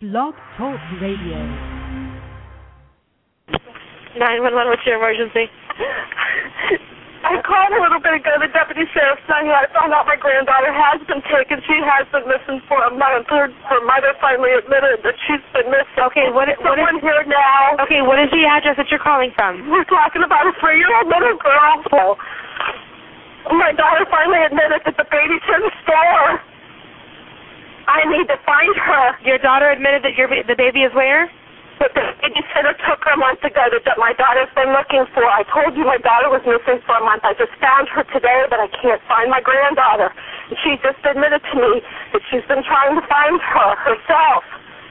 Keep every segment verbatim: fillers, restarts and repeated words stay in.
Blog Talk Radio. nine one one, what's your emergency? I called a little bit ago. The deputy sheriff saying that I found out my granddaughter has been taken. She has been missing for a month. Her, her mother finally admitted that she's been missing. Okay, what, what Someone is here now? Okay, what is the address that you're calling from? We're talking about a three-year-old little girl. So, my daughter finally admitted that the baby's in the store. I need to find her. Your daughter admitted that your the baby is where? But the babysitter took her a month ago that, that my daughter's been looking for. I told you my daughter was missing for a month. I just found her today, but I can't find my granddaughter. And she just admitted to me that she's been trying to find her herself.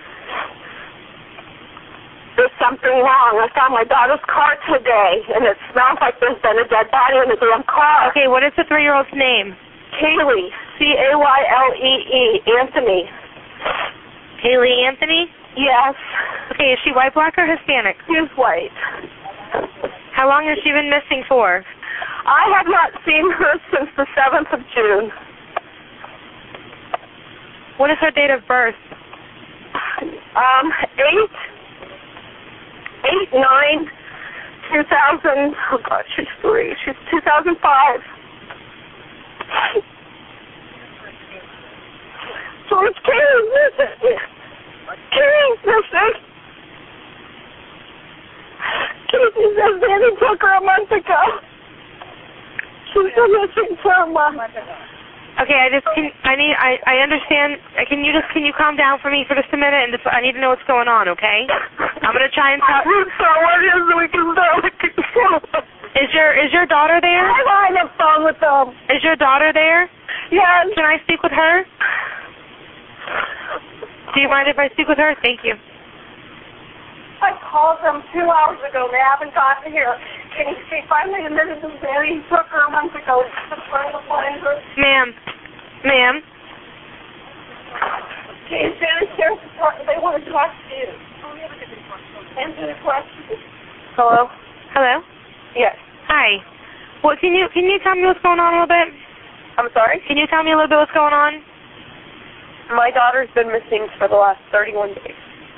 There's something wrong. I found my daughter's car today, and it smells like there's been a dead body in the damn car. Okay, what is the three-year-old's name? Kaylee, C A Y L E E, Anthony. Kaylee Anthony? Yes. Okay, is she white, black, or Hispanic? She's white. How long has she been missing for? I have not seen her since the seventh of June. What is her date of birth? Um, eight, eight, nine, two thousand. Oh God, she's three. She's two thousand five. George King's missing. King's missing. Casey says Danny took her a month ago. She's been missing for a month. Okay, I just can. I need. I. I understand. Can you just? Can you calm down for me for just a minute? And just, I need to know what's going on. Okay. I'm gonna try and talk. So what is it we can do? Is your Is your daughter there? I'm on the phone with them. Is your daughter there? Yes. Can I speak with her? Do you mind if I speak with her? Thank you. I called them two hours ago. They haven't gotten here. Can you see? Finally admitted to Danny took her a month ago. Just trying to find her. Ma'am. Ma'am. Okay, Danny, they want to talk to you. Answer the question. Hello? Hello? Yes. Hi. What can you can you tell me what's going on a little bit? I'm sorry? Can you tell me a little bit what's going on? My daughter's been missing for the last thirty-one days.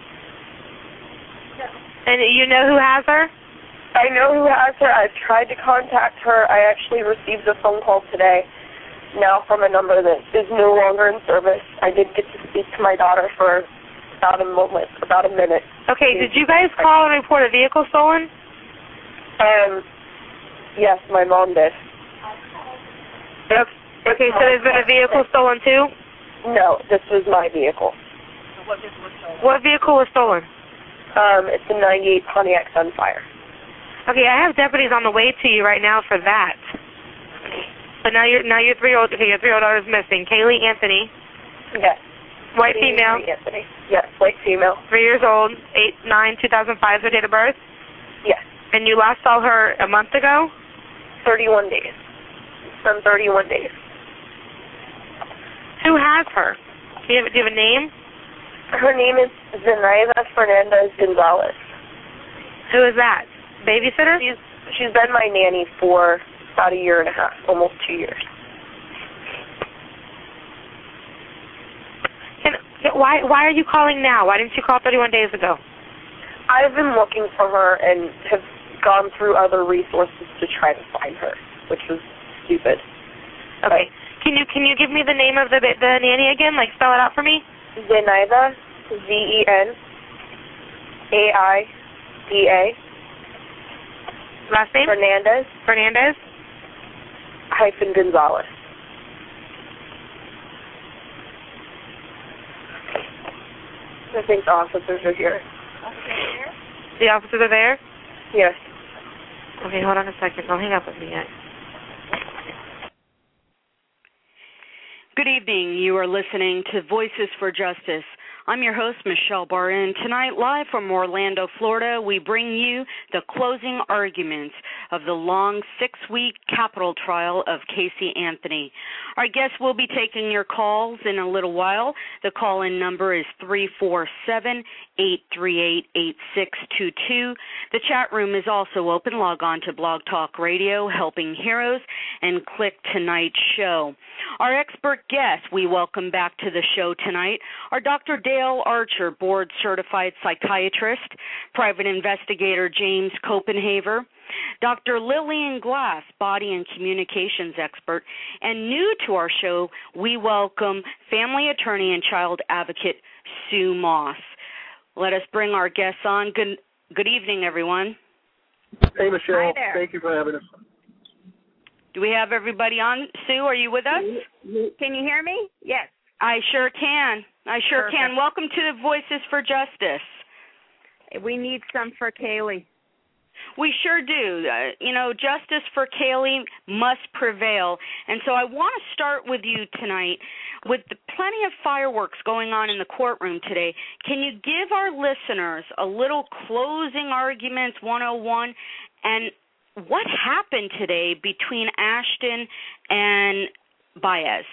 And you know who has her? I know who has her. I've tried to contact her. I actually received a phone call today now from a number that is no longer in service. I did get to speak to my daughter for about a moment, about a minute. Okay, did you guys call and report a vehicle stolen? Um, yes, my mom did. Okay, so there's been a vehicle stolen too? No, this was my vehicle. What vehicle was stolen? Um, it's a ninety-eight Pontiac Sunfire. Okay, I have deputies on the way to you right now for that. But now your now your three-year-old okay, your three-year-old daughter is missing. Kaylee Anthony. Yes. White female. Anthony. Yes, white female. Three years old. Eight nine two thousand five is her date of birth. Yes. And you last saw her a month ago. Thirty-one days. From thirty-one days. Who has her? Do you have, do you have a name? Her name is Zenaida Fernandez Gonzalez. Who is that? Babysitter? She's she's been my nanny for about a year and a half, almost two years. Can, why why are you calling now? Why didn't you call thirty-one days ago? I've been looking for her and have gone through other resources to try to find her, which was stupid. Okay. But can you can you give me the name of the the nanny again? Like spell it out for me. Zenaida, Z E N A I D A. Last name? Fernandez. Fernandez. Hyphen Gonzalez. I think the officers are here. The officers are there? Yes. Okay, hold on a second. Don't hang up with me yet. Good evening. You are listening to Voices for Justice. I'm your host, Michelle Barin. Tonight, live from Orlando, Florida, we bring you the closing arguments of the long six-week capital trial of Casey Anthony. Our guests will be taking your calls in a little while. The call-in number is three four seven, eight three eight, eight six two two. The chat room is also open. Log on to Blog Talk Radio, Helping Heroes, and click tonight's show. Our expert guests we welcome back to the show tonight are Doctor David Dale Archer, board-certified psychiatrist, private investigator James Copenhaver, Doctor Lillian Glass, body and communications expert, and new to our show, we welcome family attorney and child advocate Sue Moss. Let us bring our guests on. Good, good evening, everyone. Hey, Michelle. Hi there. Thank you for having us. Do we have everybody on? Sue, are you with us? Can you hear me? Yes. I sure can. I sure Perfect. can. Welcome to the Voices for Justice. We need some for Kaylee. We sure do. Uh, you know, justice for Kaylee must prevail. And so I want to start with you tonight. With the plenty of fireworks going on in the courtroom today, can you give our listeners a little closing arguments one oh one and what happened today between Ashton and Baez?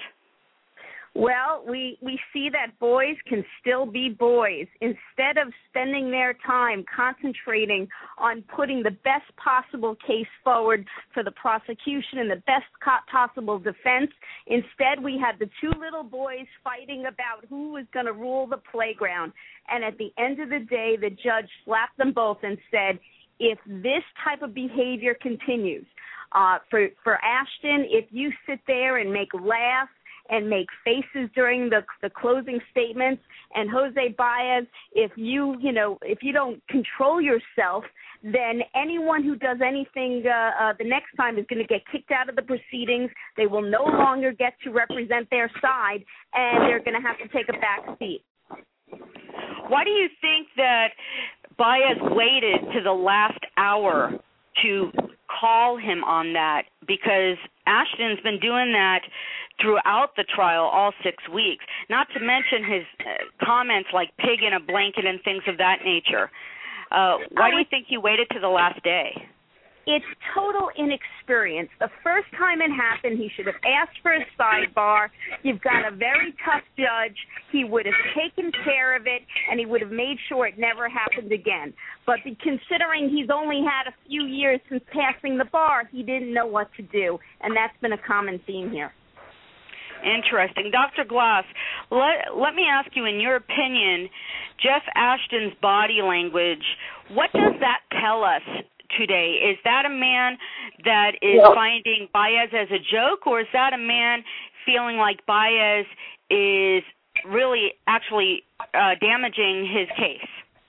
Well, we, we see that boys can still be boys. Instead of spending their time concentrating on putting the best possible case forward for the prosecution and the best possible defense, instead we had the two little boys fighting about who was going to rule the playground. And at the end of the day, the judge slapped them both and said, if this type of behavior continues, uh, for, for Ashton, if you sit there and make laughs and make faces during the the closing statements, and Jose Baez, if you you know if you don't control yourself, then anyone who does anything uh, uh, the next time is going to get kicked out of the proceedings. They will no longer get to represent their side, and they're going to have to take a back seat. Why do you think that Baez waited to the last hour to call him on that? Because Ashton's been doing that throughout the trial all six weeks, not to mention his uh, comments like pig in a blanket and things of that nature. Uh, why do you think he waited to the last day? It's total inexperience. The first time it happened, he should have asked for a sidebar. You've got a very tough judge. He would have taken care of it, and he would have made sure it never happened again. But considering he's only had a few years since passing the bar, he didn't know what to do, and that's been a common theme here. Interesting. Doctor Glass, let, let me ask you, in your opinion, Jeff Ashton's body language, what does that tell us today? Is that a man that is well, finding Baez as a joke, or is that a man feeling like Baez is really actually uh, damaging his case?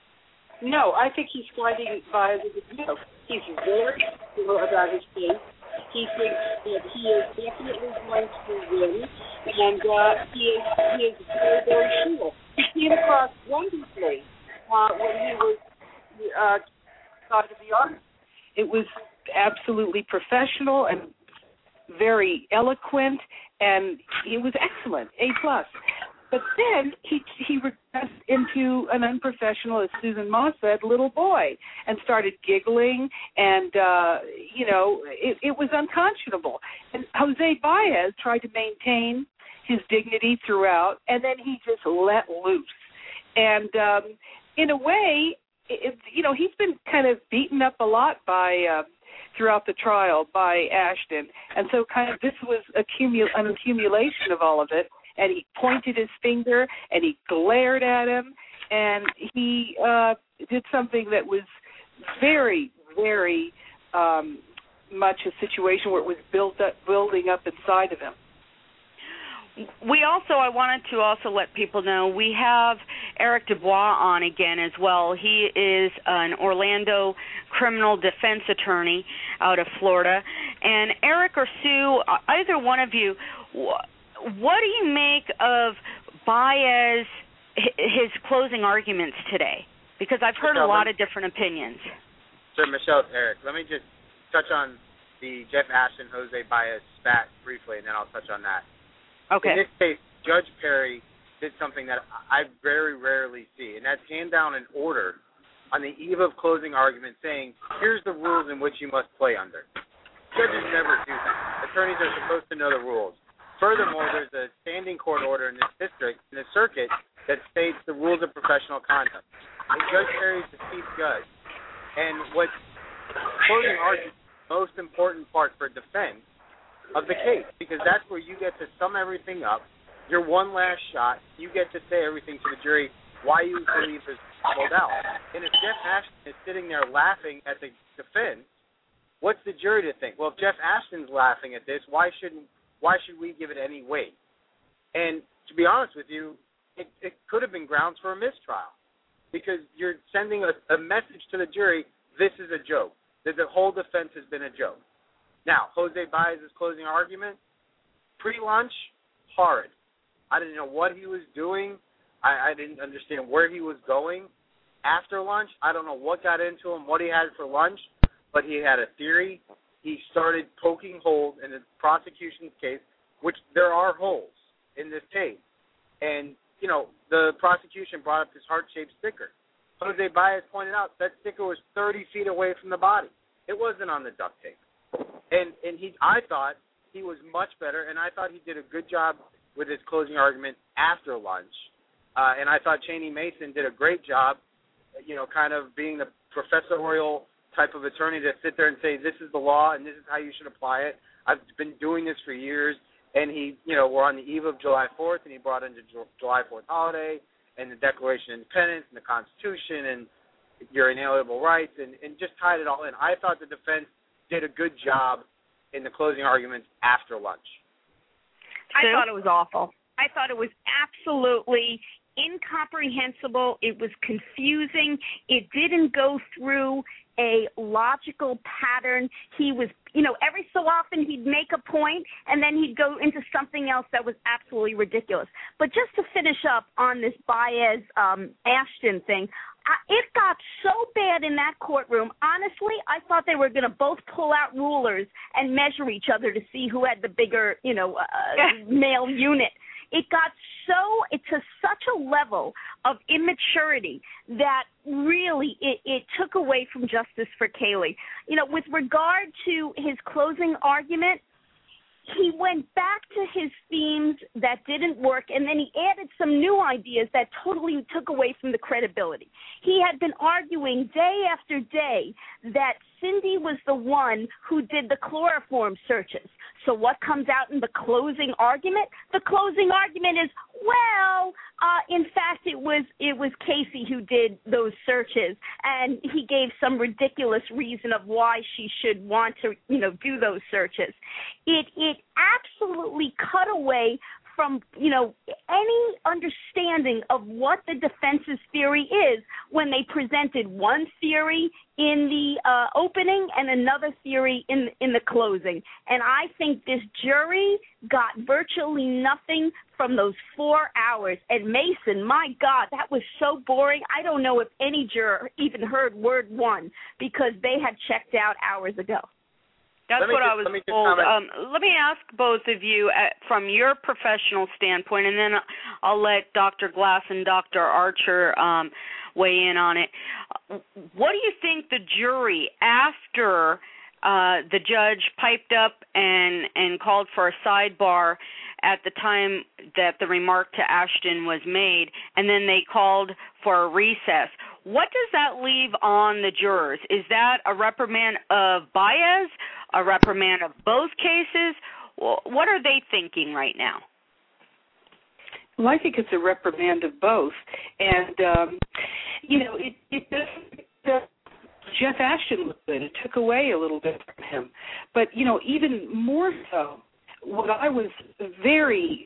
No, I think he's finding Baez as a joke. He's very sure about his case. He thinks that he is definitely going to win, and uh, he is he is very, very sure. He came across wonderfully uh, when he was uh, side of the argument. It was absolutely professional and very eloquent, and it was excellent, A plus. But then he he regressed into an unprofessional, as Susan Moss said, little boy, and started giggling, and, uh, you know, it, it was unconscionable. And Jose Baez tried to maintain his dignity throughout, and then he just let loose. And um, in a way, it, you know, he's been kind of beaten up a lot by uh, throughout the trial by Ashton, and so kind of this was accumul- an accumulation of all of it. And he pointed his finger, and he glared at him, and he uh, did something that was very, very um, much a situation where it was built up, building up inside of him. We also, I wanted to also let people know, we have Eric Dubois on again as well. He is an Orlando criminal defense attorney out of Florida. And Eric or Sue, either one of you, what do you make of Baez, his closing arguments today? Because I've heard Michelle, a lot of different opinions. Sure, Michelle, Eric. Let me just touch on the Jeff Ashton, Jose Baez spat briefly, and then I'll touch on that. Okay. In this case, Judge Perry did something that I very rarely see, and that's hand down an order on the eve of closing argument saying, here's the rules in which you must play under. Judges never do that. Attorneys are supposed to know the rules. Furthermore, there's a standing court order in this district, in this circuit, that states the rules of professional conduct. And Judge Perry is the chief judge. And what closing argument is the most important part for defense of the case, because that's where you get to sum everything up. Your one last shot, you get to say everything to the jury, why you believe this pulled out. And if Jeff Ashton is sitting there laughing at the defense, what's the jury to think? Well, if Jeff Ashton's laughing at this, why shouldn't why should we give it any weight? And to be honest with you, it, it could have been grounds for a mistrial because you're sending a, a message to the jury, this is a joke, that the whole defense has been a joke. Now, Jose Baez's closing argument, pre-lunch, horrid. I didn't know what he was doing. I, I didn't understand where he was going. After lunch, I don't know what got into him, what he had for lunch, but he had a theory. He started poking holes in the prosecution's case, which there are holes in this case. And, you know, the prosecution brought up this heart-shaped sticker. Jose Baez pointed out that sticker was thirty feet away from the body. It wasn't on the duct tape. And and he, I thought he was much better, and I thought he did a good job with his closing argument after lunch. Uh, and I thought Cheney Mason did a great job, you know, kind of being the professorial type of attorney to sit there and say, this is the law and this is how you should apply it. I've been doing this for years. And he, you know, we're on the eve of July fourth, and he brought in the July fourth holiday and the Declaration of Independence and the Constitution and your inalienable rights and, and just tied it all in. I thought the defense did a good job in the closing arguments after lunch. I thought it was awful. I thought it was absolutely incomprehensible. It was confusing. It didn't go through a logical pattern. He was, you know, every so often he'd make a point and then he'd go into something else that was absolutely ridiculous. But just to finish up on this Baez um, Ashton thing, it got so bad in that courtroom. Honestly, I thought they were going to both pull out rulers and measure each other to see who had the bigger, you know, uh, male unit. It got so, it to such a level of immaturity that really it, it took away from justice for Kaylee. You know, with regard to his closing argument, he went back to his themes that didn't work, and then he added some new ideas that totally took away from the credibility. He had been arguing day after day that Cindy was the one who did the chloroform searches. So what comes out in the closing argument? The closing argument is, well, uh, in fact, it was it was Casey who did those searches, and he gave some ridiculous reason of why she should want to, you know, do those searches. It it absolutely cut away from, you know, any understanding of what the defense's theory is when they presented one theory in the uh, opening and another theory in in the closing. And I think this jury got virtually nothing from those four hours. And Mason, my God, that was so boring. I don't know if any juror even heard word one because they had checked out hours ago. That's what I was told. Um, let me ask both of you, uh, from your professional standpoint, and then I'll let Doctor Glass and Doctor Archer um, weigh in on it. What do you think the jury, after uh, the judge piped up and, and called for a sidebar at the time that the remark to Ashton was made, and then they called for a recess, what does that leave on the jurors? Is that a reprimand of Baez, a reprimand of both cases? What are they thinking right now? Well, I think it's a reprimand of both. And, um, you know, it, it does, uh, Jeff Ashton was good. It took away a little bit from him. But, you know, even more so, what I was very...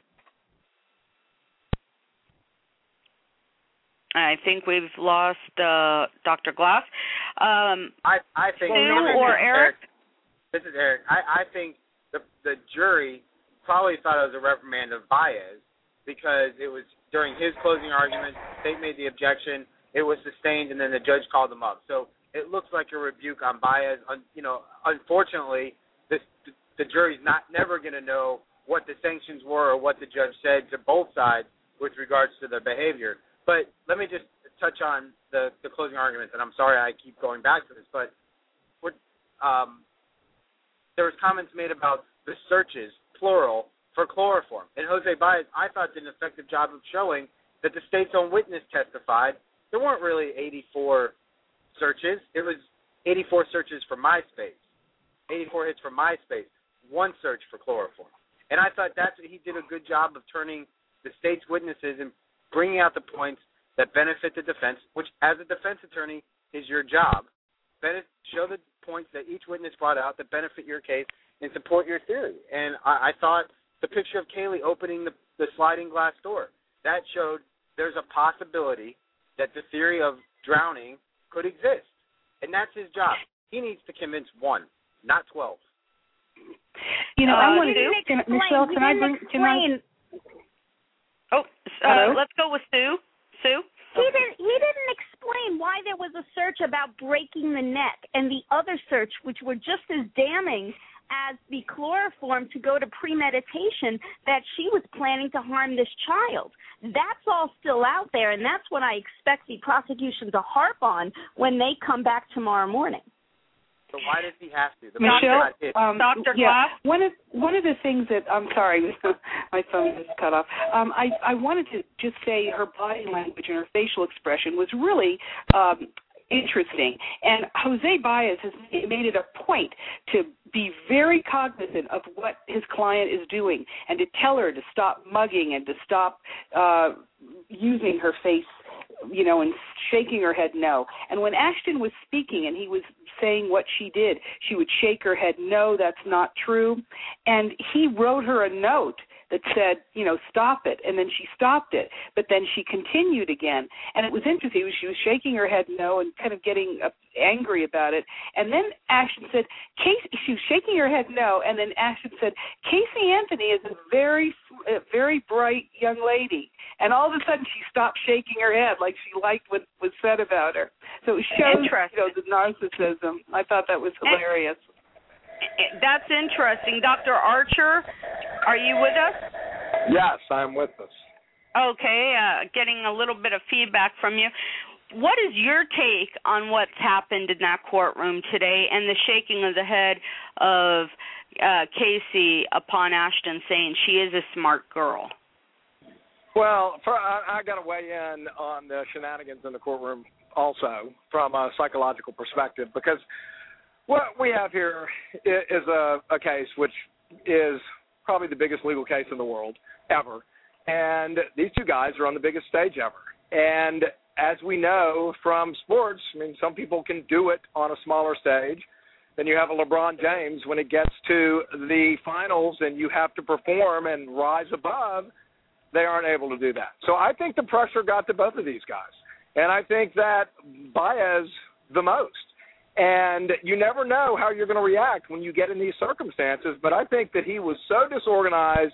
I think we've lost uh, Doctor Glass. Um, I, I think Sue or Eric? This is Eric. I, I think the the jury probably thought it was a reprimand of Baez because it was during his closing argument, the state made the objection, it was sustained, and then the judge called him up. So it looks like a rebuke on Baez. You know, unfortunately, this, the jury's not never going to know what the sanctions were or what the judge said to both sides with regards to their behavior. But let me just touch on the, the closing arguments, and I'm sorry I keep going back to this, but we're, um, there was comments made about the searches, plural, for chloroform. And Jose Baez, I thought, did an effective job of showing that the state's own witness testified there weren't really eighty-four searches. It was eighty-four searches for MySpace, eighty-four hits for MySpace, one search for chloroform. And I thought that's he did a good job of turning the state's witnesses and bringing out the points that benefit the defense, which as a defense attorney is your job. Benefit, show the points that each witness brought out that benefit your case and support your theory. And I, I thought the picture of Kaylee opening the, the sliding glass door, that showed there's a possibility that the theory of drowning could exist. And that's his job. He needs to convince one, not twelve. You know, uh, I want to do, can, Michelle, can I bring, can I? Oh, uh, let's go with Sue. Sue? He didn't, he didn't explain why there was a search about breaking the neck and the other search, which were just as damning as the chloroform to go to premeditation, that she was planning to harm this child. That's all still out there, and that's what I expect the prosecution to harp on when they come back tomorrow morning. So why does he have to? The Michelle, um, Doctor yeah, Glass? one of one of the things that I'm sorry, my phone just cut off. Um, I I wanted to just say her body language and her facial expression was really um, interesting, and Jose Baez has made it a point to be very cognizant of what his client is doing and to tell her to stop mugging and to stop uh, using her face, you know, and shaking her head no. And when Ashton was speaking and he was saying what she did, she would shake her head no, that's not true. And he wrote her a note that said, you know, stop it. And then she stopped it. But then she continued again. And it was interesting. She was shaking her head no and kind of getting uh, angry about it. And then Ashton said, Casey, she was shaking her head no. And then Ashton said, Casey Anthony is a very, uh, very bright young lady. And all of a sudden she stopped shaking her head like she liked what was said about her. So it shows, you know, the narcissism. I thought that was hilarious. That's interesting. Doctor Archer, are you with us? Yes, I'm with us. Okay, uh, getting a little bit of feedback from you. What is your take on what's happened in that courtroom today and the shaking of the head of uh, Casey upon Ashton saying she is a smart girl? Well, for, I, I got to weigh in on the shenanigans in the courtroom also from a psychological perspective, because what we have here is a, a case which is probably the biggest legal case in the world ever, and these two guys are on the biggest stage ever. And as we know from sports, I mean, some people can do it on a smaller stage. Then you have a LeBron James when it gets to the finals and you have to perform and rise above. They aren't able to do that. So I think the pressure got to both of these guys. And I think that Baez the most. And you never know how you're going to react when you get in these circumstances. But I think that he was so disorganized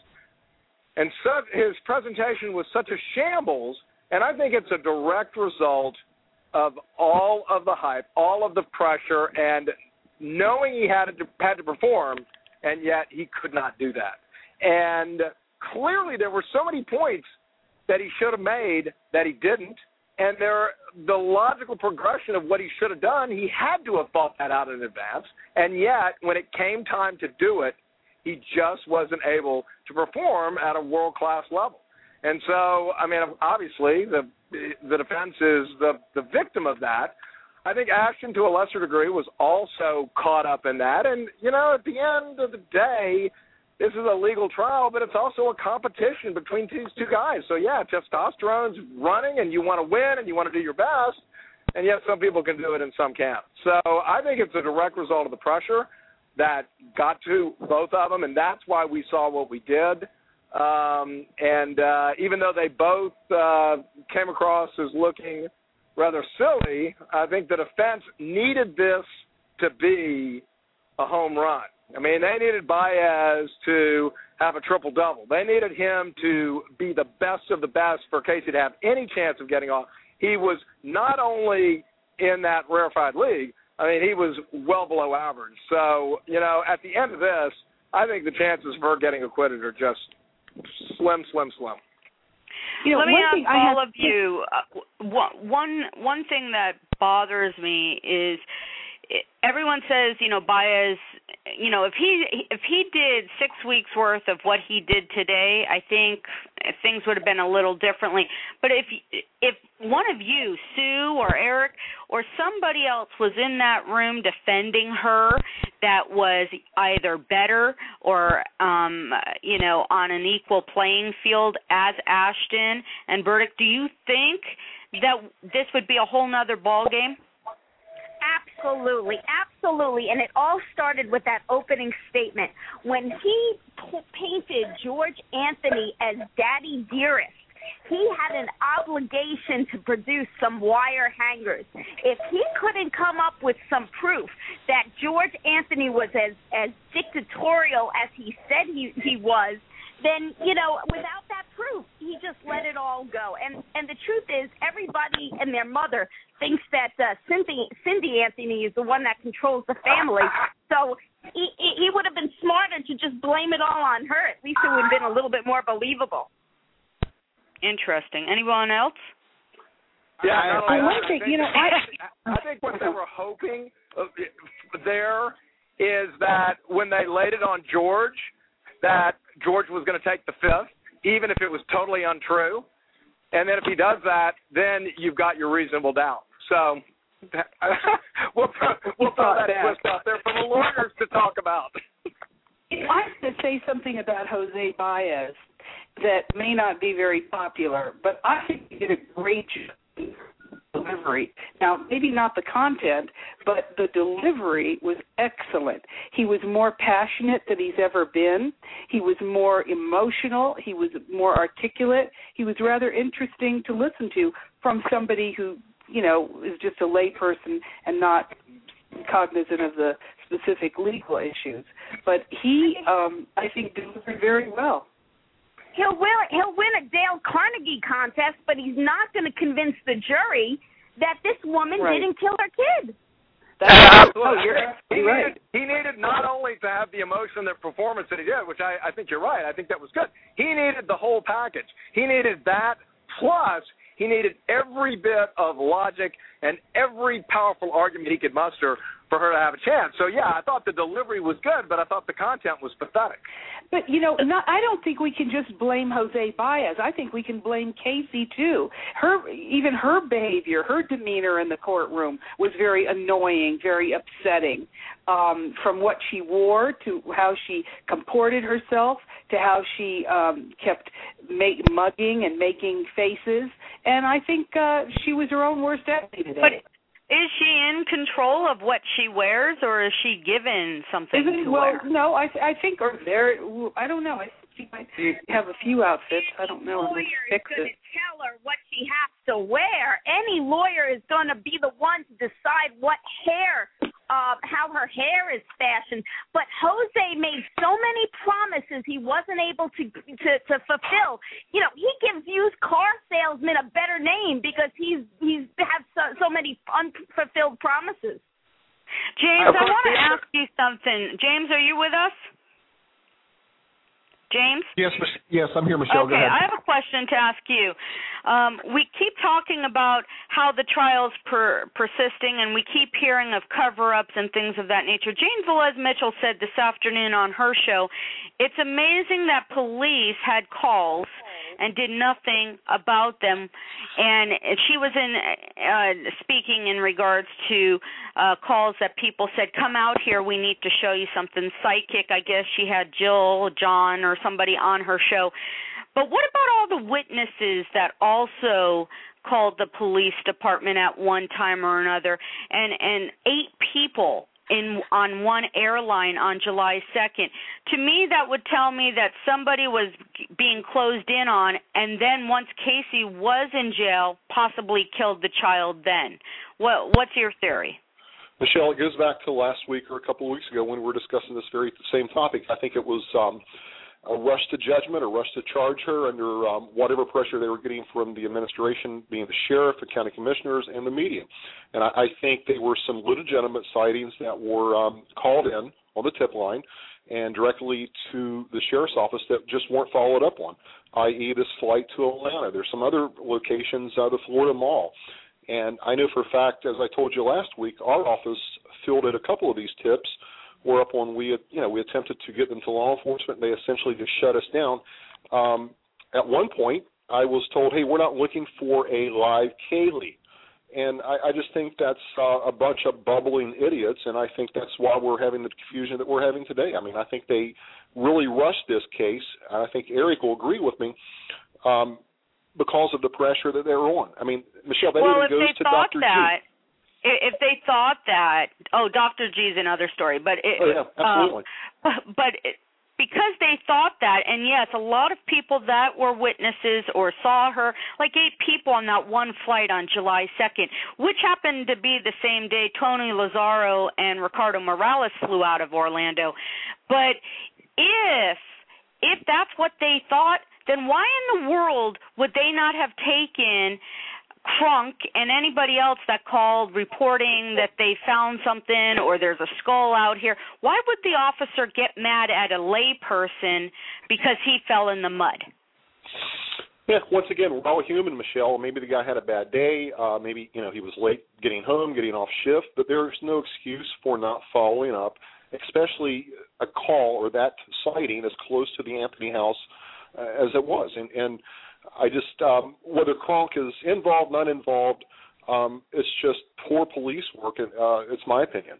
and so, his presentation was such a shambles. And I think it's a direct result of all of the hype, all of the pressure, and knowing he had to, had to perform, and yet he could not do that. And clearly there were so many points that he should have made that he didn't, and there, the logical progression of what he should have done, he had to have thought that out in advance, and yet when it came time to do it, he just wasn't able to perform at a world-class level. And so, I mean, obviously the the defense is the, the victim of that. I think Ashton, to a lesser degree, was also caught up in that. And, you know, at the end of the day, this is a legal trial, but it's also a competition between these two guys. So, yeah, testosterone's running, and you want to win, and you want to do your best, and yet some people can do it and some can't. So I think it's a direct result of the pressure that got to both of them, and that's why we saw what we did. Um, and uh, even though they both uh, came across as looking rather silly, I think the defense needed this to be a home run. I mean, they needed Baez to have a triple-double. They needed him to be the best of the best for Casey to have any chance of getting off. He was not only in that rarefied league, I mean, he was well below average. So, you know, at the end of this, I think the chances for her getting acquitted are just slim, slim, slim. You know, Let me ask all have, of you, uh, one, one thing that bothers me is everyone says, you know, Baez, you know, if he if he did six weeks worth of what he did today, I think things would have been a little differently. But if if one of you, Sue or Eric or somebody else, was in that room defending her that was either better or, um, you know, on an equal playing field as Ashton and Burdick, do you think that this would be a whole nother ball game? Absolutely, absolutely. And it all started with that opening statement. When he p- painted George Anthony as Daddy Dearest, he had an obligation to produce some wire hangers. If he couldn't come up with some proof that George Anthony was as, as dictatorial as he said he, he was, then, you know, without that proof, he just let it all go. And and the truth is, everybody and their mother thinks that uh, Cindy, Cindy Anthony is the one that controls the family. So he, he would have been smarter to just blame it all on her. At least it would have been a little bit more believable. Interesting. Anyone else? Yeah, I, no, I, I think, you know, I, I think what they were hoping there is that when they laid it on George, that George was going to take the fifth, even if it was totally untrue. And then if he does that, then you've got your reasonable doubt. So we'll, we'll throw that twist out there for the lawyers to talk about. I have to say something about Jose Baez that may not be very popular, but I think he did a great job delivery. Now, maybe not the content, but the delivery was excellent. He was more passionate than he's ever been. He was more emotional. He was more articulate. He was rather interesting to listen to from somebody who, you know, is just a layperson and not cognizant of the specific legal issues. But he, um, I think, delivered very well. He'll win, he'll win a Dale Carnegie contest, but he's not going to convince the jury that this woman right. didn't kill her kid. That's oh, you're absolutely he right. Needed, he needed not only to have the emotion, the performance that he did, which I, I think you're right. I think that was good. He needed the whole package. He needed that, plus he needed every bit of logic and every powerful argument he could muster for her to have a chance. So, yeah, I thought the delivery was good, but I thought the content was pathetic. But, you know, not, I don't think we can just blame Jose Baez. I think we can blame Casey, too. Her, even her behavior, her demeanor in the courtroom was very annoying, very upsetting, um, from what she wore to how she comported herself to how she um, kept make, mugging and making faces. And I think uh, she was her own worst enemy today. But is she in control of what she wears, or is she given something Isn't, to well, wear? no, I I think, or there, I don't know. I think she might have a few outfits. I don't know. Any lawyer is going to tell her what she has to wear. Any lawyer is going to be the one to decide what hair, uh, how her hair is fashioned. But Jose made so many promises he wasn't able to to, to fulfill. You know, he gives used car salesmen a better name because he's he's has so, so many unfulfilled promises. James, I want to ask you something. James, are you with us? James? Yes, yes, I'm here, Michelle. Okay, Go ahead. I have a question to ask you. Um, we keep talking about how the trial's per- persisting, and we keep hearing of cover-ups and things of that nature. Jane Velez Mitchell said this afternoon on her show, it's amazing that police had calls and did nothing about them. And she was in uh, speaking in regards to uh, calls that people said, come out here, we need to show you something. Psychic, I guess she had Jill, John, or somebody on her show. But what about all the witnesses that also called the police department at one time or another, and, and eight people in on one airline on July second? To me, that would tell me that somebody was being closed in on, and then once Casey was in jail, possibly killed the child then. What, what's your theory? Michelle, it goes back to last week or a couple of weeks ago when we were discussing this very same topic. I think it was um, a rush to judgment, a rush to charge her under um, whatever pressure they were getting from the administration, being the sheriff, the county commissioners, and the media. And I, I think there were some legitimate sightings that were um, called in on the tip line and directly to the sheriff's office that just weren't followed up on, that is this flight to Atlanta. There's some other locations, uh, the Florida Mall. And I know for a fact, as I told you last week, our office fielded a couple of these tips whereupon we, you know, we attempted to get them to law enforcement, and they essentially just shut us down. Um, at one point, I was told, hey, we're not looking for a live Kaylee. And I, I just think that's uh, a bunch of bubbling idiots, and I think that's why we're having the confusion that we're having today. I mean, I think they really rushed this case, and I think Eric will agree with me. Um, because of the pressure that they're on. I mean, Michelle, that well, even goes to Doctor that, G. If they thought that, oh, Doctor G is another story, but it, oh, yeah, absolutely. Um, but it, because they thought that, and yes, a lot of people that were witnesses or saw her, like eight people on that one flight on July second, which happened to be the same day Tony Lazzaro and Ricardo Morales flew out of Orlando. But if if that's what they thought, then why in the world would they not have taken Crunk and anybody else that called reporting that they found something or there's a skull out here? Why would the officer get mad at a lay person because he fell in the mud? Yeah, once again, we're all human, Michelle. Maybe the guy had a bad day. Uh, maybe, you know, he was late getting home, getting off shift. But there's no excuse for not following up, especially a call or that sighting as close to the Anthony house uh, as it was. And, and I just, um, whether Kronk is involved, not involved, um, it's just poor police work, and uh, it's my opinion.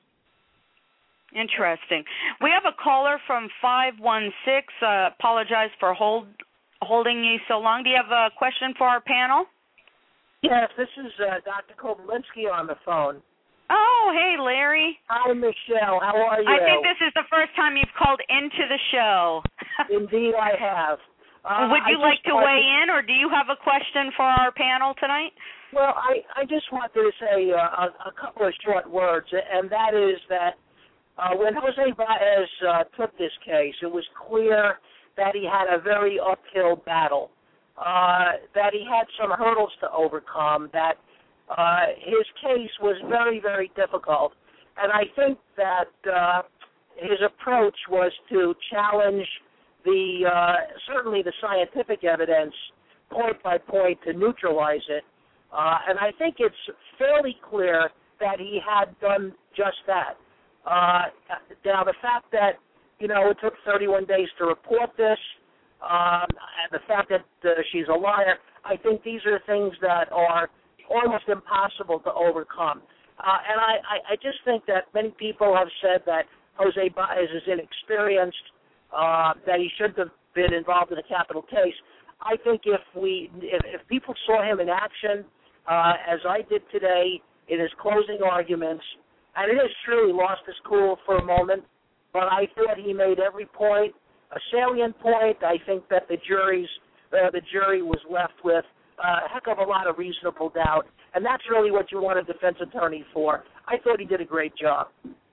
Interesting. We have a caller from five one six. Uh, apologize for hold, holding you so long. Do you have a question for our panel? Yes, this is uh, Doctor Kobolinsky on the phone. Oh, hey, Larry. Hi, Michelle. How are you? I think this is the first time you've called into the show. Indeed, I have. Uh, Would you I like to weigh to, in, or do you have a question for our panel tonight? Well, I, I just wanted to say uh, a, a couple of short words, and that is that uh, when Jose Baez uh, took this case, it was clear that he had a very uphill battle, uh, that he had some hurdles to overcome, that uh, his case was very, very difficult. And I think that uh, his approach was to challenge the uh, certainly the scientific evidence point by point to neutralize it. Uh, and I think it's fairly clear that he had done just that. Uh, now, the fact that, you know, it took thirty-one days to report this, um, and the fact that uh, she's a liar, I think these are things that are almost impossible to overcome. Uh, and I, I, I just think that many people have said that Jose Baez is inexperienced, uh, that he shouldn't have been involved in a capital case. I think if we, if, if people saw him in action, uh, as I did today in his closing arguments, and it has truly lost his cool for a moment, but I thought he made every point a salient point. I think that the jury's, uh, the jury was left with a heck of a lot of reasonable doubt, and that's really what you want a defense attorney for. I thought he did a great job.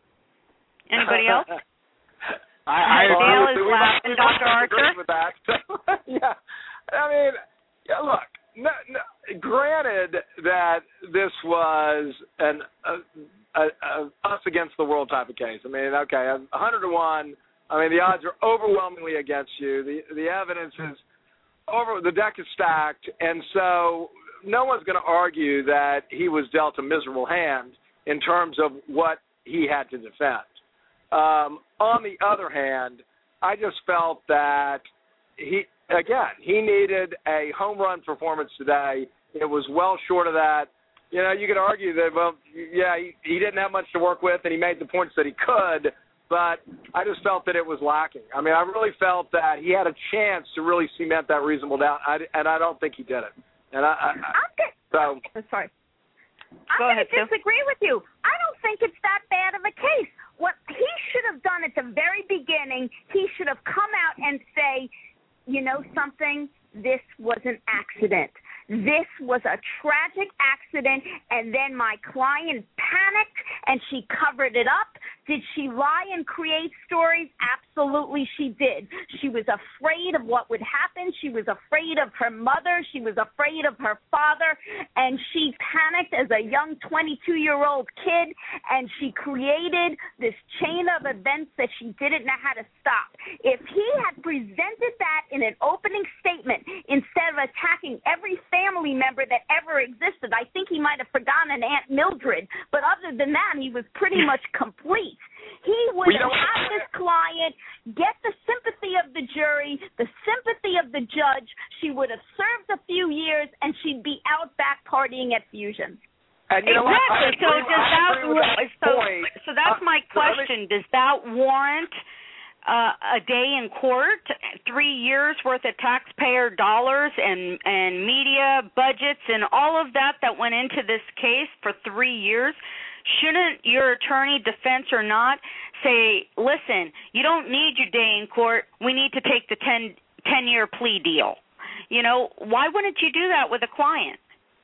Anybody else? I, I Dale agree. is laughing, Doctor Archer. With that. Yeah, I mean, yeah, look. No, no, granted that this was an a, a, a us against the world type of case. I mean, okay, a hundred to one. I mean, the odds are overwhelmingly against you. The the evidence is over. The deck is stacked, and so no one's going to argue that he was dealt a miserable hand in terms of what he had to defend. Um, on the other hand, I just felt that he, again, he needed a home run performance today. It was well short of that. You know, you could argue that, well, yeah, he, he didn't have much to work with, and he made the points that he could, but I just felt that it was lacking. I mean, I really felt that he had a chance to really cement that reasonable doubt, I, and I don't think he did it. And I, I, I so I'm sorry. I'm Go going to ahead, Sue. disagree with you. I don't think it's that bad of a case. What he should have done at the very beginning, he should have come out and say, you know something, this was an accident. This was a tragic accident, and then my client panicked, and she covered it up. Did she lie and create stories? Absolutely she did. She was afraid of what would happen. She was afraid of her mother. She was afraid of her father, and she panicked as a young twenty-two-year-old kid, and she created this chain of events that she didn't know how to stop. If he had presented that in an opening statement instead of attacking every family member that ever existed, I think he might have forgotten Aunt Mildred, but other than that, he was pretty much complete. He would have had his client get the sympathy of the jury, the sympathy of the judge. She would have served a few years, and she'd be out back partying at Fusion. And you exactly. Know so does that, that so, so so that's my question. Does that warrant uh, a day in court, three years worth of taxpayer dollars and, and media budgets and all of that that went into this case for three years. Shouldn't your attorney, defense or not, say, listen, you don't need your day in court. We need to take the ten, ten-year plea deal. You know, why wouldn't you do that with a client?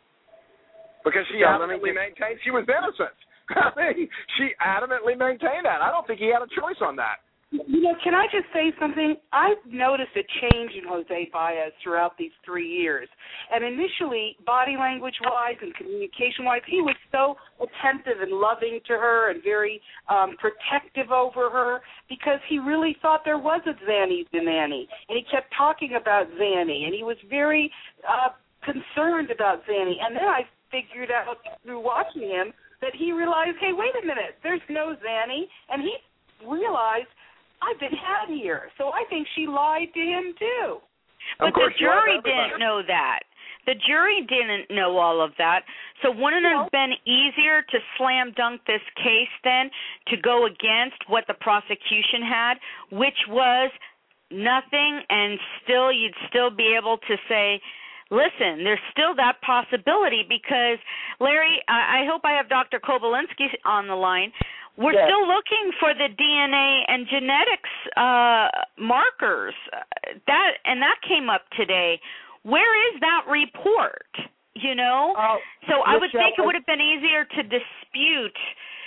Because she Yeah, adamantly maintained she was innocent. I mean, she adamantly maintained that. I don't think he had a choice on that. You know, can I just say something? I've noticed a change in Jose Baez throughout these three years. And initially, body language-wise and communication-wise, he was so attentive and loving to her and very um, protective over her because he really thought there was a Zanny the nanny. And he kept talking about Zanny, and he was very uh, concerned about Zanny. And then I figured out through watching him that he realized, hey, wait a minute, there's no Zanny. And he realized, I've been had here. So I think she lied to him, too. But the jury didn't know that. The jury didn't know all of that. So wouldn't it have been easier to slam dunk this case then to go against what the prosecution had, which was nothing, and still you'd still be able to say, listen, there's still that possibility because, Larry, I, I hope I have Doctor Kobolinsky on the line. We're yes. still looking for the D N A and genetics uh, markers. That and that came up today. Where is that report? You know, uh, so I would think it would have been easier to dispute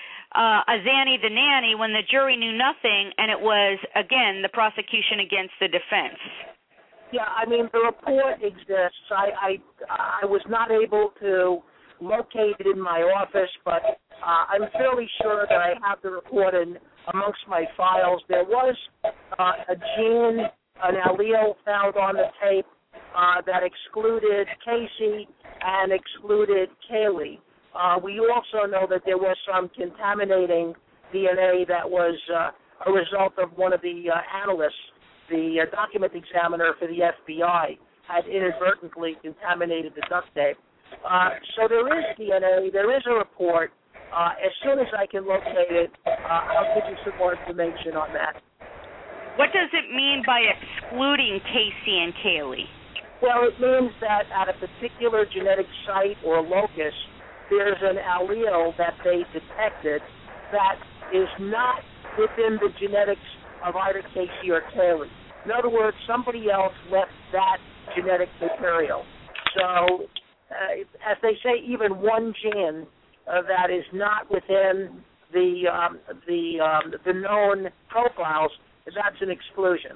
uh, a Zanny the nanny when the jury knew nothing, and it was again the prosecution against the defense. Yeah, I mean the report exists. I I, I was not able to locate it in my office, but uh, I'm fairly sure that I have the report in amongst my files. There was uh, a gene, an allele found on the tape uh, that excluded Casey and excluded Kaylee. Uh, we also know that there was some contaminating D N A that was uh, a result of one of the uh, analysts, the uh, document examiner for the F B I, had inadvertently contaminated the duct tape. Uh, so there is D N A, there is a report. Uh, as soon as I can locate it, uh, I'll give you some more information on that. What does it mean by excluding Casey and Kaylee? Well, it means that at a particular genetic site or locus, there's an allele that they detected that is not within the genetics of either Casey or Kaylee. In other words, somebody else left that genetic material. So, uh, as they say, even one gene uh, that is not within the um, the um, the known profiles, that's an exclusion.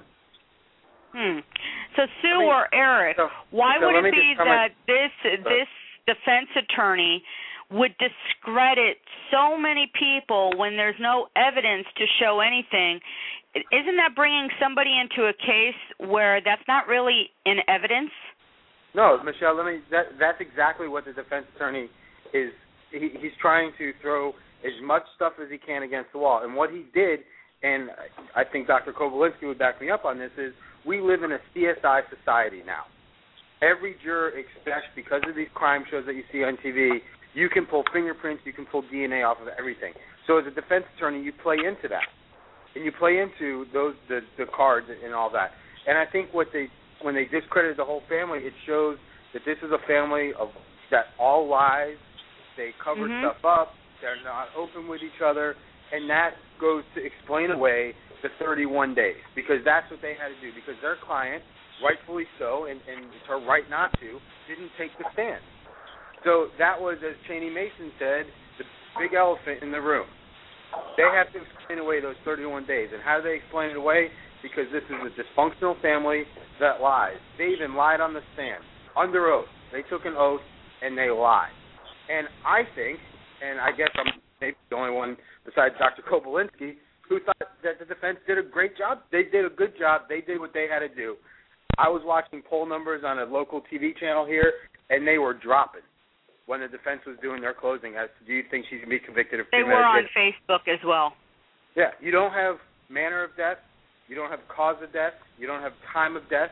Hmm. So, Sue I mean, or Eric, so, why so would it be that my, this this defense attorney would discredit so many people when there's no evidence to show anything? Isn't that bringing somebody into a case where that's not really in evidence? No, Michelle, let me. That, that's exactly what the defense attorney is. He, he's trying to throw as much stuff as he can against the wall. And what he did, and I think Doctor Kobolinsky would back me up on this, is we live in a C S I society now. Every juror expects, because of these crime shows that you see on T V, you can pull fingerprints, you can pull D N A off of everything. So as a defense attorney, you play into that. And you play into those the, the cards and all that. And I think what they when they discredited the whole family, it shows that this is a family of that all lies. They cover mm-hmm. stuff up. They're not open with each other, and that goes to explain away the thirty-one days because that's what they had to do because their client, rightfully so, and, and it's her right not to, didn't take the stand. So that was, as Cheney Mason said, the big elephant in the room. They have to explain away those thirty-one days. And how do they explain it away? Because this is a dysfunctional family that lies. They even lied on the stand, under oath. They took an oath, and they lied. And I think, and I guess I'm maybe the only one besides Doctor Kobolinsky, who thought that the defense did a great job. They did a good job. They did what they had to do. I was watching poll numbers on a local T V channel here, and they were dropping when the defense was doing their closing as to, do you think she should be convicted of premeditated? They were on Facebook as well. Yeah, you don't have manner of death. You don't have cause of death. You don't have time of death.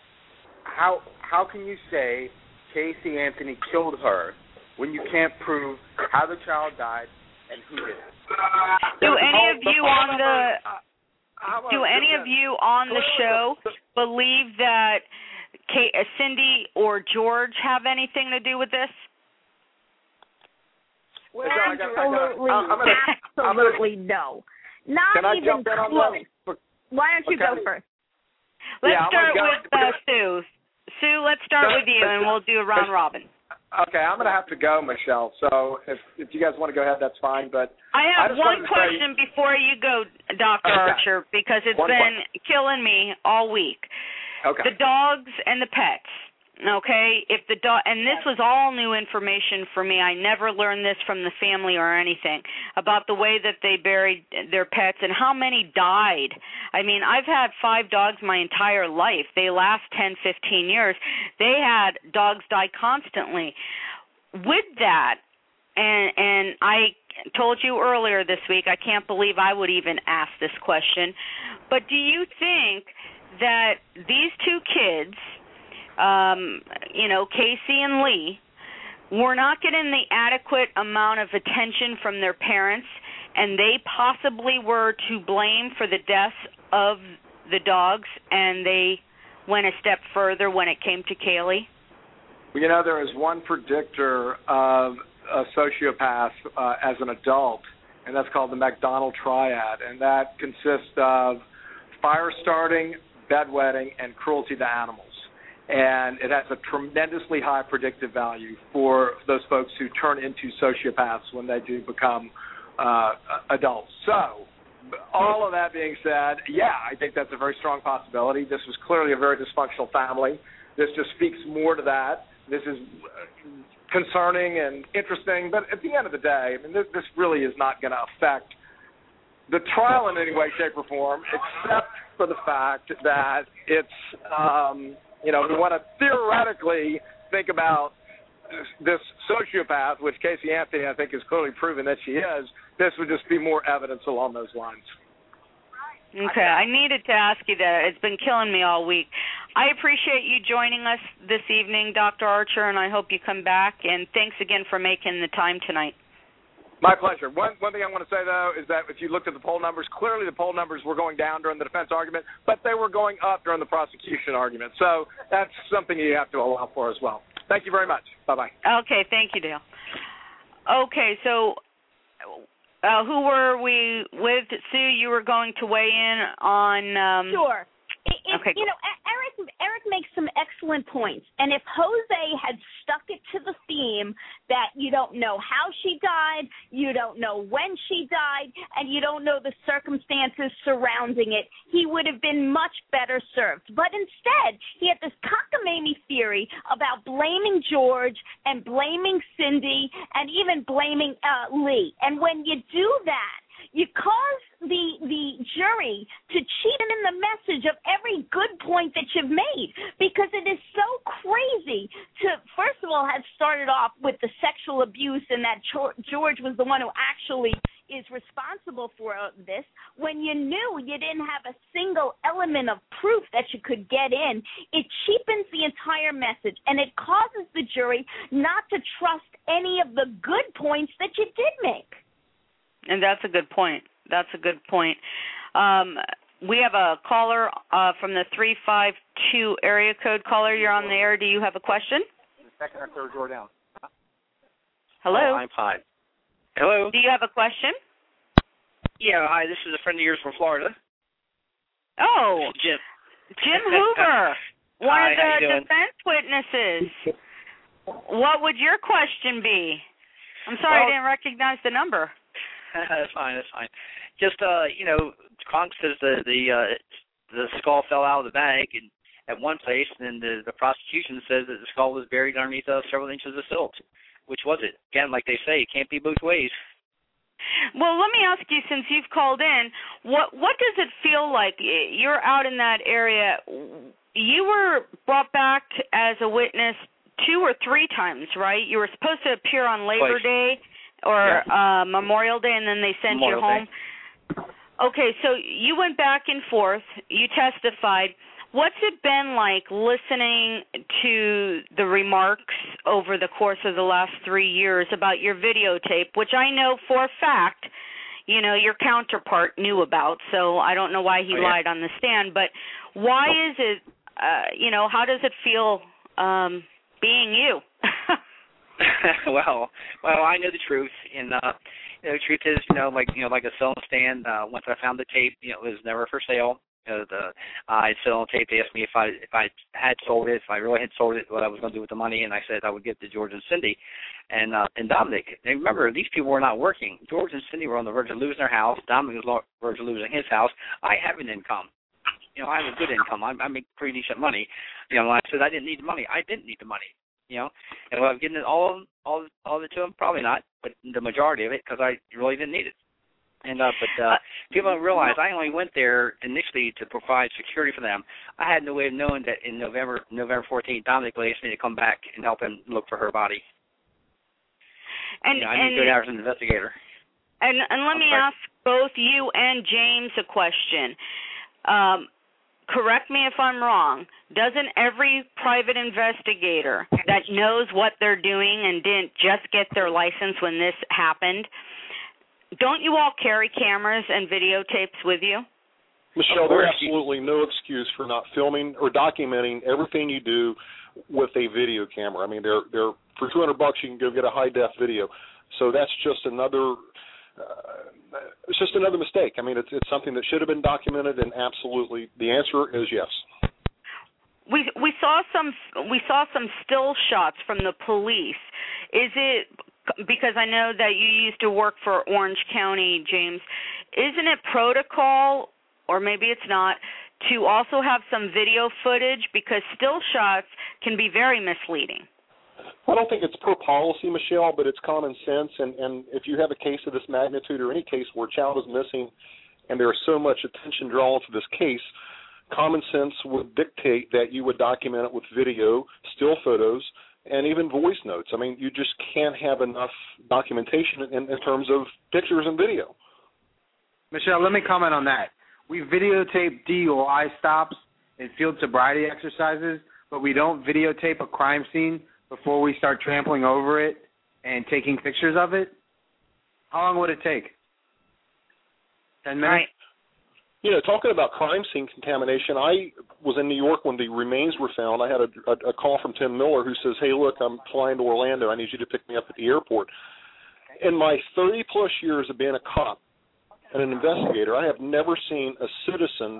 How how can you say Casey Anthony killed her when you can't prove how the child died and who did it? Do any of you on the do any of you on the show believe that Kate, uh, Cindy or George have anything to do with this? Well, absolutely, I'm gonna, absolutely I'm gonna, no. Not can I even jump in on close. this? Why don't you okay. go first? Let's yeah, start go. with uh, Sue. Sue, let's start with you, and we'll do a round robin. Okay, I'm going to have to go, Michelle. So if if you guys want to go ahead, that's fine. But I have I one question say, before you go, Doctor okay. Archer, because it's one been question. killing me all week. Okay. The dogs and the pets. Okay, if the dog, and this was all new information for me. I never learned this from the family or anything about the way that they buried their pets and how many died. I mean, I've had five dogs my entire life. They last ten, fifteen years. They had dogs die constantly. With that, and and I told you earlier this week, I can't believe I would even ask this question, but do you think that these two kids, Um, you know, Casey and Lee, were not getting the adequate amount of attention from their parents, and they possibly were to blame for the deaths of the dogs, and they went a step further when it came to Kaylee? Well, you know, there is one predictor of a sociopath uh, as an adult, and that's called the McDonald Triad, and that consists of fire starting, bedwetting, and cruelty to animals. And it has a tremendously high predictive value for those folks who turn into sociopaths when they do become uh, adults. So, all of that being said, yeah, I think that's a very strong possibility. This was clearly a very dysfunctional family. This just speaks more to that. This is concerning and interesting, but at the end of the day, I mean, this, this really is not going to affect the trial in any way, shape, or form, except for the fact that it's um, – you know, we want to theoretically think about this sociopath, which Casey Anthony, I think, has clearly proven that she is. This would just be more evidence along those lines. Okay, I needed to ask you that. It's been killing me all week. I appreciate you joining us this evening, Doctor Archer, and I hope you come back. And thanks again for making the time tonight. My pleasure. One one thing I want to say, though, is that if you looked at the poll numbers, clearly the poll numbers were going down during the defense argument, but they were going up during the prosecution argument. So that's something you have to allow for as well. Thank you very much. Bye-bye. Okay, thank you, Dale. Okay, so uh, who were we with? Sue, you were going to weigh in on... Um, sure. If, okay, you know, Eric Eric makes some excellent points. And if Jose had stuck it to the theme that you don't know how she died, you don't know when she died, and you don't know the circumstances surrounding it, he would have been much better served. But instead, he had this cockamamie theory about blaming George and blaming Cindy and even blaming uh, Lee. And when you do that, you cause the the jury to cheat in the message of every good point that you've made, because it is so crazy to, first of all, have started off with the sexual abuse and that George was the one who actually is responsible for this, when you knew you didn't have a single element of proof that you could get in. It cheapens the entire message, and it causes the jury not to trust any of the good points that you did make. And that's a good point. That's a good point. Um, we have a caller uh, from the three five two area code. Caller, you're on the air. Do you have a question? Second or third door down. Hello. Oh, I'm fine. Hello. Do you have a question? Yeah, hi. This is a friend of yours from Florida. Oh. Jim. Jim Hoover, one hi, of the defense witnesses. What would your question be? I'm sorry, well, I didn't recognize the number. That's fine. That's fine. Just uh, you know, Kronk says the the uh, the skull fell out of the bag and at one place, and then the, the prosecution says that the skull was buried underneath uh, several inches of silt. Which was it? Again, like they say, it can't be both ways. Well, let me ask you, since you've called in, what what does it feel like? You're out in that area. You were brought back as a witness two or three times, right? You were supposed to appear on Labor Twice. Day or yeah. uh, Memorial Day, and then they sent Memorial you home. Day. Okay, so you went back and forth. You testified. What's it been like listening to the remarks over the course of the last three years about your videotape, which I know for a fact you know, your counterpart knew about. So I don't know why he oh, yeah. lied on the stand. But why is it, uh, you know, how does it feel um, being you? well, well, I know the truth, and uh, you know, the truth is, you know, like you know, like a selling stand. Uh, once I found the tape, you know, it was never for sale. You know, the uh, I sell on tape. They asked me if I if I had sold it, if I really had sold it, what I was going to do with the money, and I said I would give to George and Cindy, and uh, and Dominic. And remember, these people were not working. George and Cindy were on the verge of losing their house. Dominic was on the verge of losing his house. I have an income. You know, I have a good income. I, I make pretty decent money. You know, when I said I didn't need the money, I didn't need the money. You know, and will I give it all, all, all of it to them? Probably not, but the majority of it because I really didn't need it. And uh, but uh, people don't realize I only went there initially to provide security for them. I had no way of knowing that in November, November fourteenth, Dominic asked me to come back and help him look for her body. And you know, I and, need to go down as an investigator. And and let I'm me sorry. ask both you and James a question. Um, correct me if I'm wrong. Doesn't every private investigator that knows what they're doing and didn't just get their license when this happened, don't you all carry cameras and videotapes with you? Michelle, there's absolutely no excuse for not filming or documenting everything you do with a video camera. I mean, they're they're for two hundred bucks you can go get a high def video. So that's just another. Uh, it's just another mistake. I mean, it's it's something that should have been documented, and absolutely, the answer is yes. We we saw some we saw some still shots from the police. Is it because I know that you used to work for Orange County, James? Isn't it protocol, or maybe it's not, to also have some video footage because still shots can be very misleading? I don't think it's per policy, Michelle, but it's common sense. And, and if you have a case of this magnitude or any case where a child is missing and there is so much attention drawn to this case, common sense would dictate that you would document it with video, still photos, and even voice notes. I mean, you just can't have enough documentation in, in terms of pictures and video. Michelle, let me comment on that. We videotape D U I stops and field sobriety exercises, but we don't videotape a crime scene before we start trampling over it and taking pictures of it. How long would it take? Ten minutes? Right. You know, talking about crime scene contamination, I was in New York when the remains were found. I had a, a, a call from Tim Miller who says, hey, look, I'm flying to Orlando. I need you to pick me up at the airport. In my thirty-plus years of being a cop and an investigator, I have never seen a citizen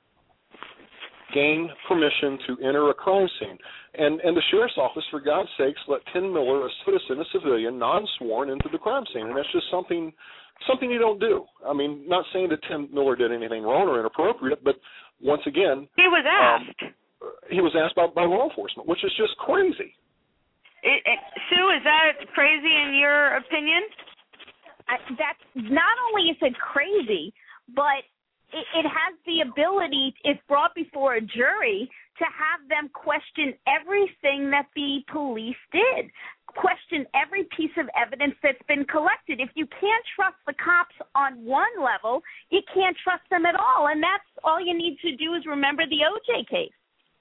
gain permission to enter a crime scene. And and the sheriff's office, for God's sakes, let Tim Miller, a citizen, a civilian, non-sworn, into the crime scene. And that's just something something you don't do. I mean, not saying that Tim Miller did anything wrong or inappropriate, but once again, he was asked. Um, he was asked by, by law enforcement, which is just crazy. It, it, Sue, is that crazy in your opinion? I, that's not only is it crazy, but it, it has the ability, if brought before a jury, to have them question everything that the police did, question every piece of evidence that's been collected. If you can't trust the cops on one level, you can't trust them at all, and that's all you need to do is remember the O J case.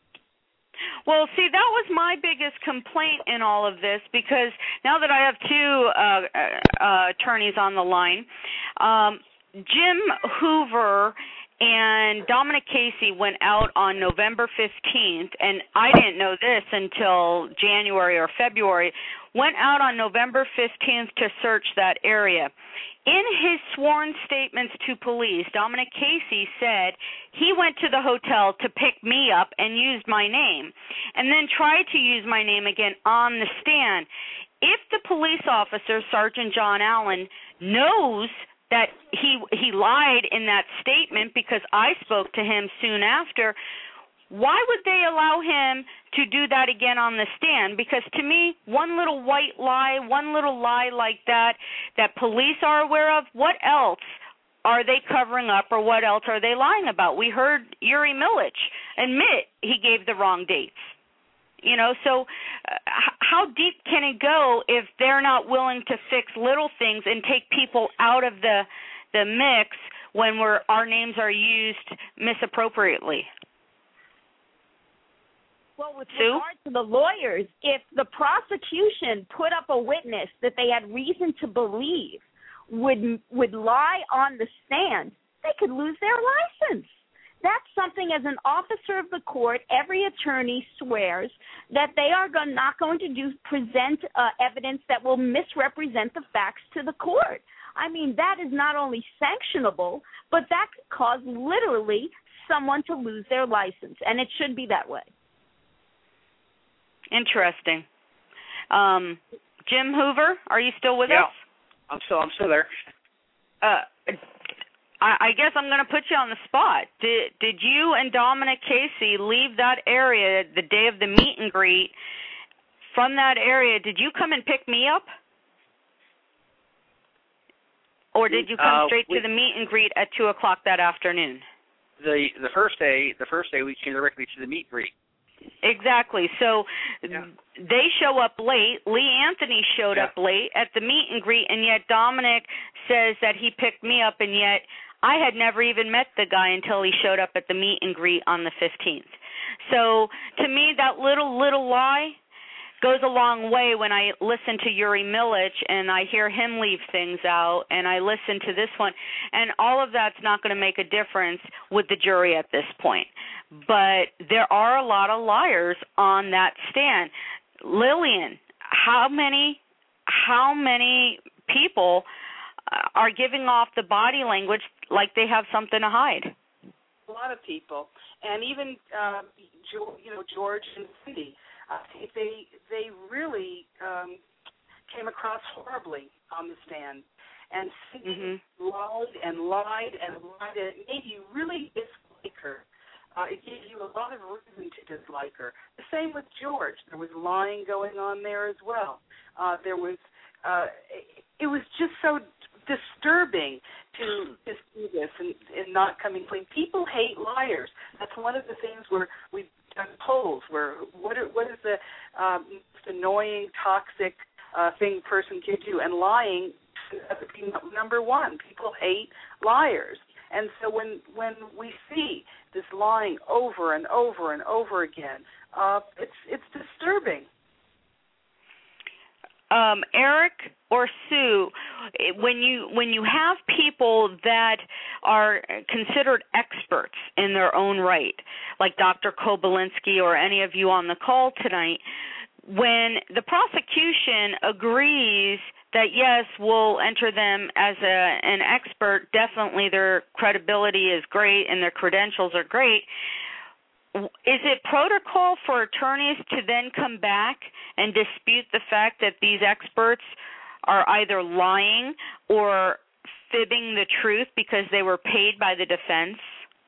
Well, see, that was my biggest complaint in all of this, because now that I have two uh, uh, attorneys on the line, um, Jim Hoover and Dominic Casey went out on November fifteenth, and I didn't know this until January or February, went out on November fifteenth to search that area. In his sworn statements to police, Dominic Casey said he went to the hotel to pick me up and used my name, and then tried to use my name again on the stand. If the police officer, Sergeant John Allen, knows that he he lied in that statement because I spoke to him soon after, why would they allow him to do that again on the stand? Because to me, one little white lie, one little lie like that, that police are aware of, what else are they covering up, or what else are they lying about? We heard Yuri Milich admit he gave the wrong dates. You know, so uh, how deep can it go if they're not willing to fix little things and take people out of the the mix when we're, our names are used misappropriately? Well, with Sue? regard to the lawyers, if the prosecution put up a witness that they had reason to believe would would lie on the stand, they could lose their license. That's something, as an officer of the court, every attorney swears that they are go- not going to do present uh, evidence that will misrepresent the facts to the court. I mean, that is not only sanctionable, but that could cause literally someone to lose their license, and it should be that way. Interesting. Um, Jim Hoover, are you still with yeah, us? I'm still, I'm still there. Uh, I, I guess I'm going to put you on the spot. Did did you and Dominic Casey leave that area the day of the meet and greet? From that area, did you come and pick me up? Or did you come uh, straight we, to the meet and greet at two o'clock that afternoon? The the first day, the first day we came directly to the meet and greet. Exactly. So yeah. they show up late. Lee Anthony showed yeah. up late at the meet and greet, and yet Dominic says that he picked me up, and yet I had never even met the guy until he showed up at the meet and greet on the fifteenth. So to me, that little, little lie goes a long way when I listen to Yuri Milich and I hear him leave things out, and I listen to this one, and all of that's not going to make a difference with the jury at this point. But there are a lot of liars on that stand. Lillian, how many, how many people are giving off the body language like they have something to hide? A lot of people, and even um, you know George and Cindy. Uh, they they really um, came across horribly on the stand, and Cindy mm-hmm. lied and lied and lied, and it made you really dislike her. Uh, it gave you a lot of reason to dislike her. The same with George. There was lying going on there as well. Uh, there was uh, it, it was just so disturbing to, to see this and, and not coming clean. People hate liars. That's one of the things where we've done polls where what are, what is the um, most annoying, toxic uh, thing a person can do, and lying has to be number one. People hate liars. And so when when we see this lying over and over and over again, uh, it's it's disturbing. Um, Eric or Sue, when you when you have people that are considered experts in their own right, like Doctor Kobolinsky or any of you on the call tonight, when the prosecution agrees that, yes, we'll enter them as a, an expert, definitely their credibility is great and their credentials are great, is it protocol for attorneys to then come back and dispute the fact that these experts are either lying or fibbing the truth because they were paid by the defense?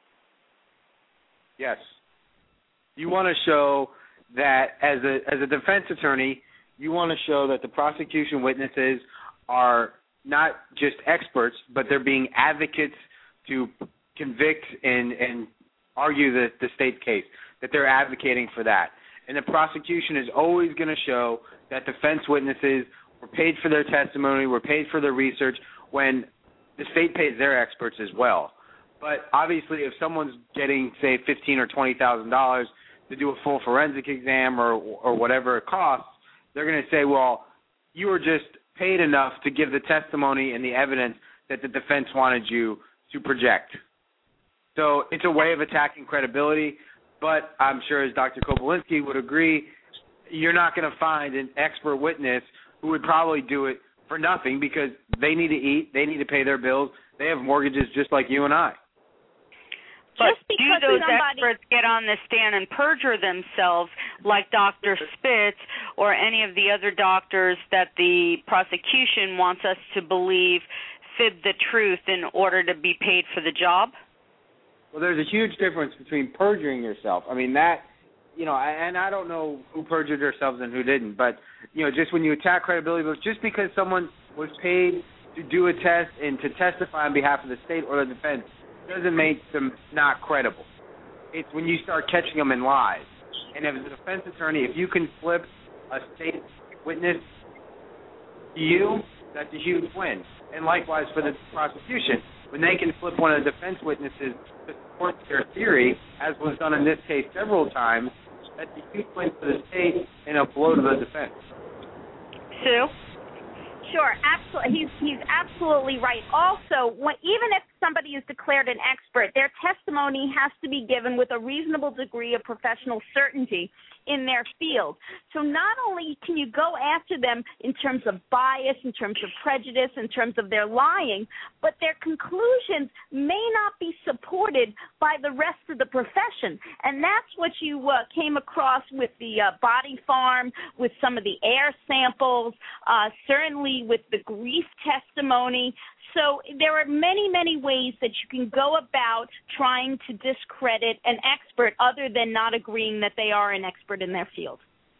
Yes. You want to show that as a as a defense attorney, you want to show that the prosecution witnesses are not just experts, but they're being advocates to convict and, and argue the, the state's case, that they're advocating for that. And the prosecution is always going to show that defense witnesses were paid for their testimony, were paid for their research, when the state pays their experts as well. But obviously, if someone's getting, say, fifteen thousand dollars or twenty thousand dollars to do a full forensic exam or or whatever it costs, they're going to say, well, you were just paid enough to give the testimony and the evidence that the defense wanted you to project. So it's a way of attacking credibility, but I'm sure, as Doctor Kobolinsky would agree, you're not going to find an expert witness who would probably do it for nothing, because they need to eat, they need to pay their bills, they have mortgages just like you and I. But do those experts get on the stand and perjure themselves like Doctor Spitz or any of the other doctors that the prosecution wants us to believe fib the truth in order to be paid for the job? Well, there's a huge difference between perjuring yourself. I mean, that, you know, and I don't know who perjured themselves and who didn't, but, you know, just when you attack credibility, but just because someone was paid to do a test and to testify on behalf of the state or the defense doesn't make them not credible. It's when you start catching them in lies. And as a defense attorney, if you can flip a state witness to you, that's a huge win. And likewise for the prosecution, when they can flip one of the defense witnesses to support their theory, as was done in this case several times, that's a huge win for the state and a blow to the defense. Sue? Sure, absolutely. He's he's absolutely absolutely right. Also, when, even if somebody is declared an expert, their testimony has to be given with a reasonable degree of professional certainty in their field. So not only can you go after them in terms of bias, in terms of prejudice, in terms of their lying, but their conclusions may not be supported by the rest of the profession. And that's what you uh, came across with the uh, body farm, with some of the air samples, uh, certainly with the grief testimony. So there are many, many ways that you can go about trying to discredit an expert other than not agreeing that they are an expert in their field.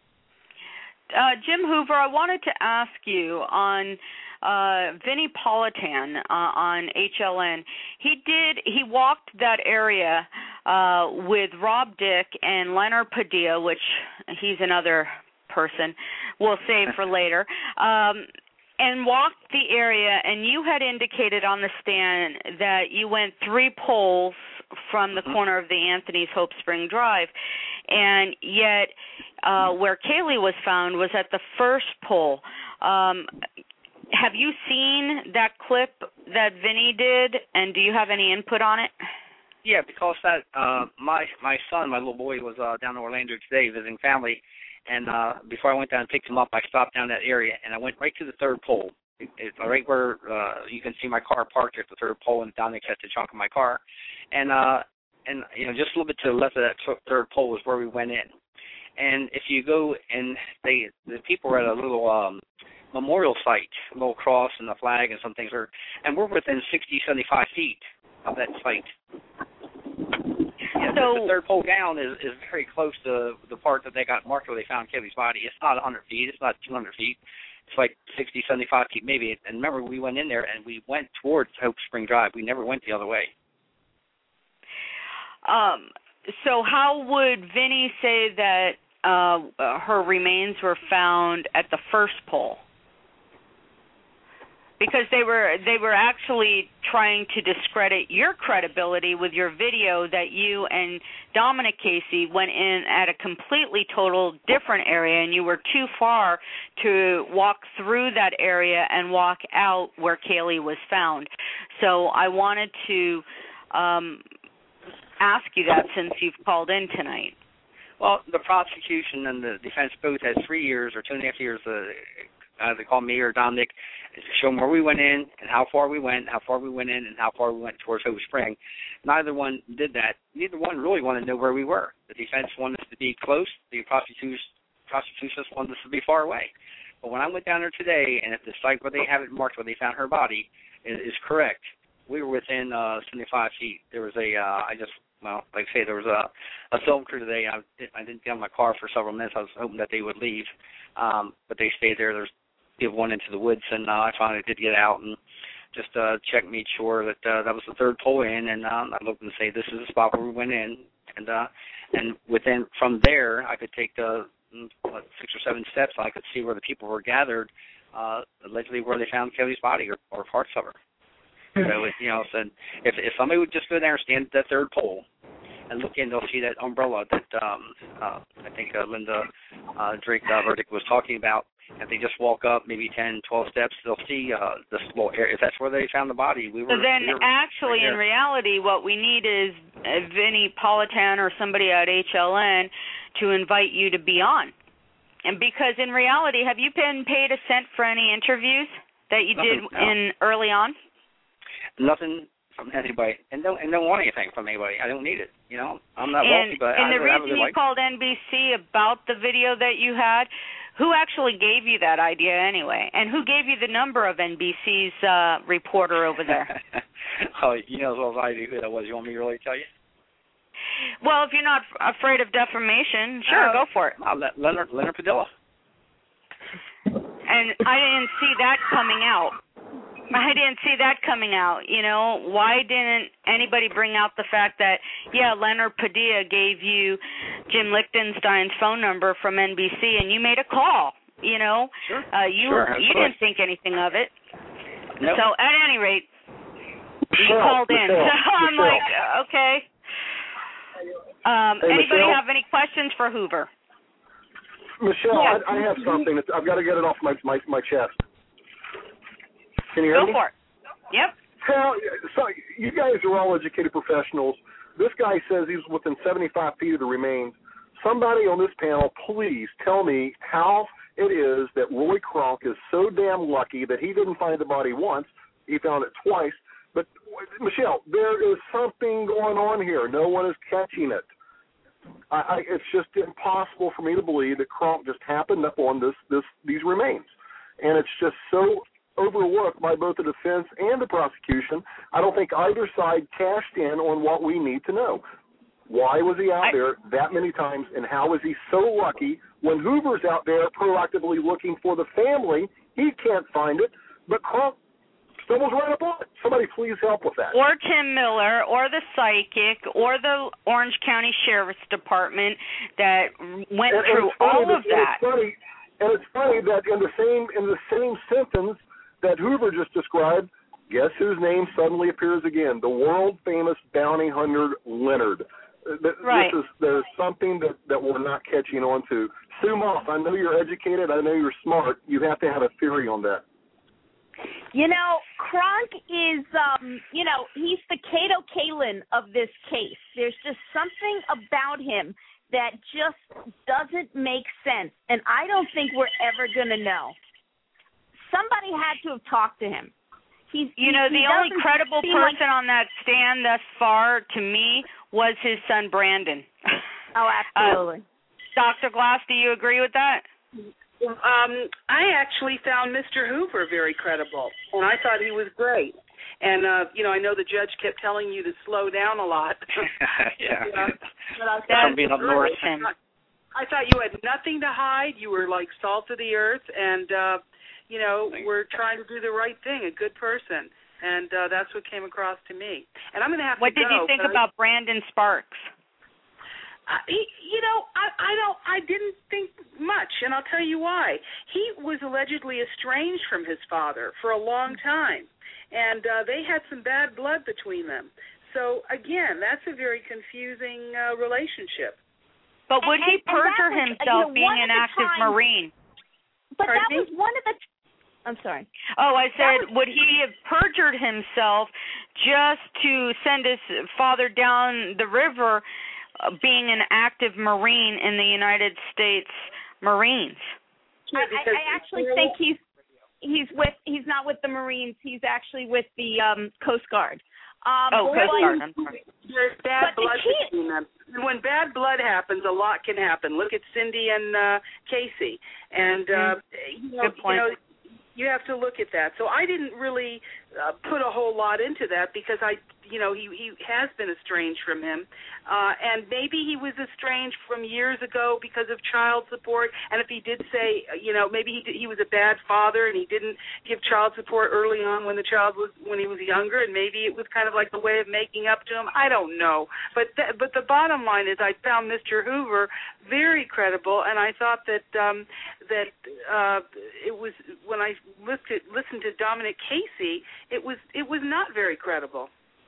Uh, Jim Hoover, I wanted to ask you on uh, Vinnie Politan uh, on H L N. He did. He walked that area uh, with Rob Dick and Leonard Padilla, which he's another person we'll save for later. Um, and walked the area, and you had indicated on the stand that you went three poles from the corner of the Anthony's Hope Spring Drive, and yet uh, where Kaylee was found was at the first pole. Um, have you seen that clip that Vinny did, and do you have any input on it? Yeah, because that uh, my my son, my little boy, was uh, down in Orlando today visiting family. And uh, before I went down and picked him up, I stopped down that area, and I went right to the third pole. It, it's right where uh, you can see my car parked at the third pole, and down there catch the trunk of my car. And, uh, and you know, just a little bit to the left of that third pole is where we went in. And if you go and they, the people were at a little um, memorial site, a little cross and a flag and some things, are, and we're within sixty, seventy-five feet of that site. Yeah, so, the third pole down is, is very close to the part that they got marked where they found Kaylee's body. It's not one hundred feet. It's not two hundred feet. It's like sixty, seventy-five feet maybe. And remember, we went in there and we went towards Hope Spring Drive. We never went the other way. Um. So how would Vinnie say that uh, her remains were found at the first pole? Because they were they were actually trying to discredit your credibility with your video that you and Dominic Casey went in at a completely total different area, and you were too far to walk through that area and walk out where Kaylee was found. So I wanted to um, ask you that since you've called in tonight. Well, the prosecution and the defense both had three years or two and a half years to uh, they call me or Dominic, to show them where we went in and how far we went, how far we went in, and how far we went towards Hope Spring. Neither one did that. Neither one really wanted to know where we were. The defense wanted us to be close. The prosecution prosecution wanted us to be far away. But when I went down there today, and if the site where they have it marked where they found her body is, is correct, we were within uh, seventy-five feet. There was a, uh, I just, well, like I say, there was a, a film crew today. I, did, I didn't get in my car for several minutes. I was hoping that they would leave, um, but they stayed there. There's give one into the woods, and uh, I finally did get out and just uh, check, made sure that uh, that was the third pole in, and um, I looked and say this is the spot where we went in, and uh, and within from there I could take the what, six or seven steps. I could see where the people were gathered, uh, allegedly where they found Kaylee's body or, or parts of her. So it, you know, said if if somebody would just go there and stand at that third pole and look in, they'll see that umbrella that um, uh, I think uh, Linda uh, Drake uh, Verdict was talking about. If they just walk up maybe ten, twelve steps, they'll see uh, this little area. If that's where they found the body, we were. So then, we were actually, right in reality, what we need is uh, Vinnie Politan or somebody at H L N to invite you to be on. And because in reality, have you been paid a cent for any interviews that you Nothing, did no. in early on? Nothing from anybody, and don't and don't want anything from anybody. I don't need it. You know, I'm not and, wealthy, but and I, the I reason you like called N B C about the video that you had, who actually gave you that idea anyway, and who gave you the number of N B C's uh, reporter over there? Oh, you know as well as I do who that was. You want me to really tell you? Well, if you're not afraid of defamation, sure, uh, go for it. Uh, Leonard Leonard Padilla. And I didn't see that coming out. I didn't see that coming out. You know, why didn't anybody bring out the fact that, yeah, Leonard Padilla gave you Jim Lichtenstein's phone number from N B C and you made a call, you know? Sure. Uh, you sure, you didn't think anything of it. Nope. So, at any rate, you Michelle, called in. Michelle, So I'm Michelle. like, okay. Um, Hey, anybody Michelle? have any questions for Hoover? Michelle, Yeah. I, I have something. That's, I've got to get it off my, my, my chest. Can you hear Go me? for it. Yep. How, so you guys are all educated professionals. This guy says he's within seventy-five feet of the remains. Somebody on this panel, please tell me how it is that Roy Kronk is so damn lucky that he didn't find the body once. He found it twice. But, Michelle, there is something going on here. No one is catching it. I, I, it's just impossible for me to believe that Kronk just happened up on this, this these remains. And it's just so overlooked by both the defense and the prosecution. I don't think either side cashed in on what we need to know. Why was he out there that many times, and how is he so lucky when Hoover's out there proactively looking for the family? He can't find it, but Kronk stumbles right up on it. Somebody please help with that. Or Tim Miller, or the psychic, or the Orange County Sheriff's Department that went and, through and all of that. It's funny, and it's funny that in the same in the same sentence that Hoover just described, guess whose name suddenly appears again? The world-famous bounty hunter Leonard. This right. is there's something that, that we're not catching on to. Sue Moss, I know you're educated. I know you're smart. You have to have a theory on that. You know, Kronk is, um, you know, he's the Kato Kalin of this case. There's just something about him that just doesn't make sense, and I don't think we're ever going to know. Somebody had to have talked to him. He's, you know, he the only credible person like... on that stand thus far, to me, was his son, Brandon. Oh, absolutely. Uh, Doctor Glass, do you agree with that? Um, I actually found Mister Hoover very credible, and I thought he was great. And, uh, you know, I know the judge kept telling you to slow down a lot. yeah. You know, but I thought, being up north. I, thought, I thought you had nothing to hide. You were like salt of the earth, and, uh, you know, we're trying to do the right thing, a good person. And uh, that's what came across to me. And I'm going to have what to go. What did you think about Brandon Sparks? Uh, he, you know, I, I don't. I didn't think much, and I'll tell you why. He was allegedly estranged from his father for a long time, and uh, they had some bad blood between them. So again, that's a very confusing uh, relationship. But would and, he perjure was, himself you know, being an active times, Marine? But Pardon that me? was one of the. T- I'm sorry. Oh, I said, was, would he have perjured himself just to send his father down the river, uh, being an active Marine in the United States Marines? I, I, I actually think he's he's with he's not with the Marines. He's actually with the um, Coast Guard. Um, oh, Coast Guard. I'm sorry. There's bad but blood the key, between them. And when bad blood happens, a lot can happen. Look at Cindy and uh, Casey. And uh, mm-hmm. you know, Good point. you know, you have to look at that. So I didn't really uh, put a whole lot into that because I, you know, he he has been estranged from him, uh, and maybe he was estranged from years ago because of child support. And if he did say, you know, maybe he did, he was a bad father and he didn't give child support early on when the child was when he was younger, and maybe it was kind of like a way of making up to him. I don't know, but th- but the bottom line is I found Mister Hoover very credible, and I thought that um, that uh, it was when I listened listened to Dominic Casey, it was it was not very credible.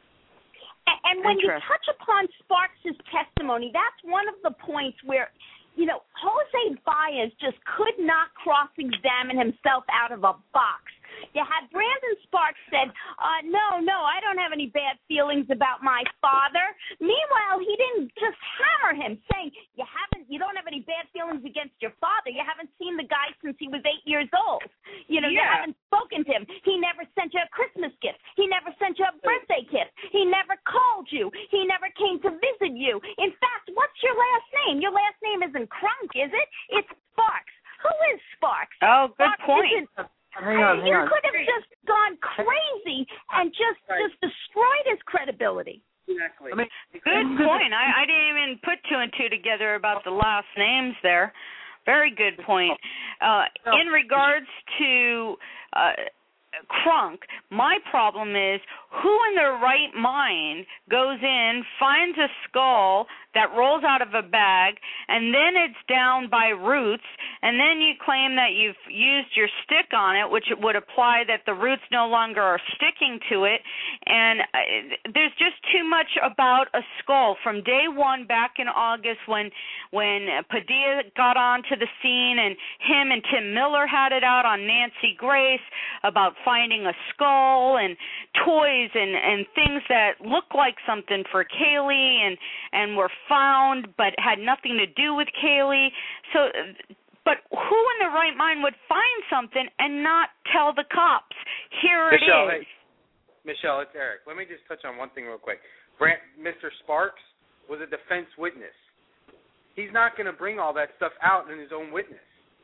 And when you touch upon Sparks' testimony, that's one of the points where, you know, Jose Baez just could not cross-examine himself out of a box. You had Brandon Sparks said, uh, no, no, I don't have any bad feelings about my father. Meanwhile, he didn't just hammer him, saying, you haven't, you don't have any bad feelings against your father. You haven't seen the guy since he was eight years old. You know, yeah. you haven't spoken to him. He never sent you a Christmas gift. He never sent you a birthday gift. He never called you. He never came to visit you. In fact, what's your last name? Your last name isn't Kronk, is it? It's Sparks. Who is Sparks? Oh, good Sparks point. Isn't, Hang on, hang you on. could have just gone crazy and just right. just destroyed his credibility. Exactly. I mean, Good point. I, I didn't even put two and two together about the last names there. Very good point. Uh, in regards to uh, Kronk, my problem is who in their right mind goes in, finds a skull that rolls out of a bag, and then it's down by roots, and then you claim that you've used your stick on it, which would imply that the roots no longer are sticking to it. And uh, there's just too much about a skull. From day one back in August when when Padilla got onto the scene and him and Tim Miller had it out on Nancy Grace about finding a skull and toys and, and things that looked like something for Kaylee and, and were found but had nothing to do with Kaylee. So, but who in their right mind would find something and not tell the cops, here it Michelle, is? Hey, Michelle, it's Eric. Let me just touch on one thing real quick. Brant, Mister Sparks was a defense witness. He's not going to bring all that stuff out in his own witness.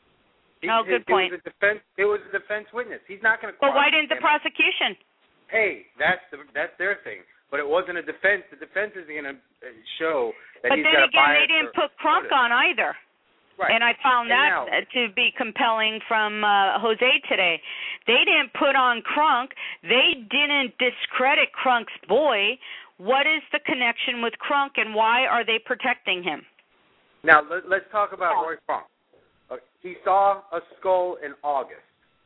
He, oh, good it, point. It was a defense. It was a defense witness. He's not going to. But why didn't the prosecution? Hey, that's the, that's their thing. But it wasn't a defense. The defense isn't going to show that but he's then got a again, bias. they didn't put Crunk on either. Right. And I found and that now, to be compelling from uh, Jose today. They didn't put on Crunk. They didn't discredit Crunk's boy. What is the connection with Crunk, and why are they protecting him? Now, let, let's talk about Roy Crunk. Okay. He saw a skull in August.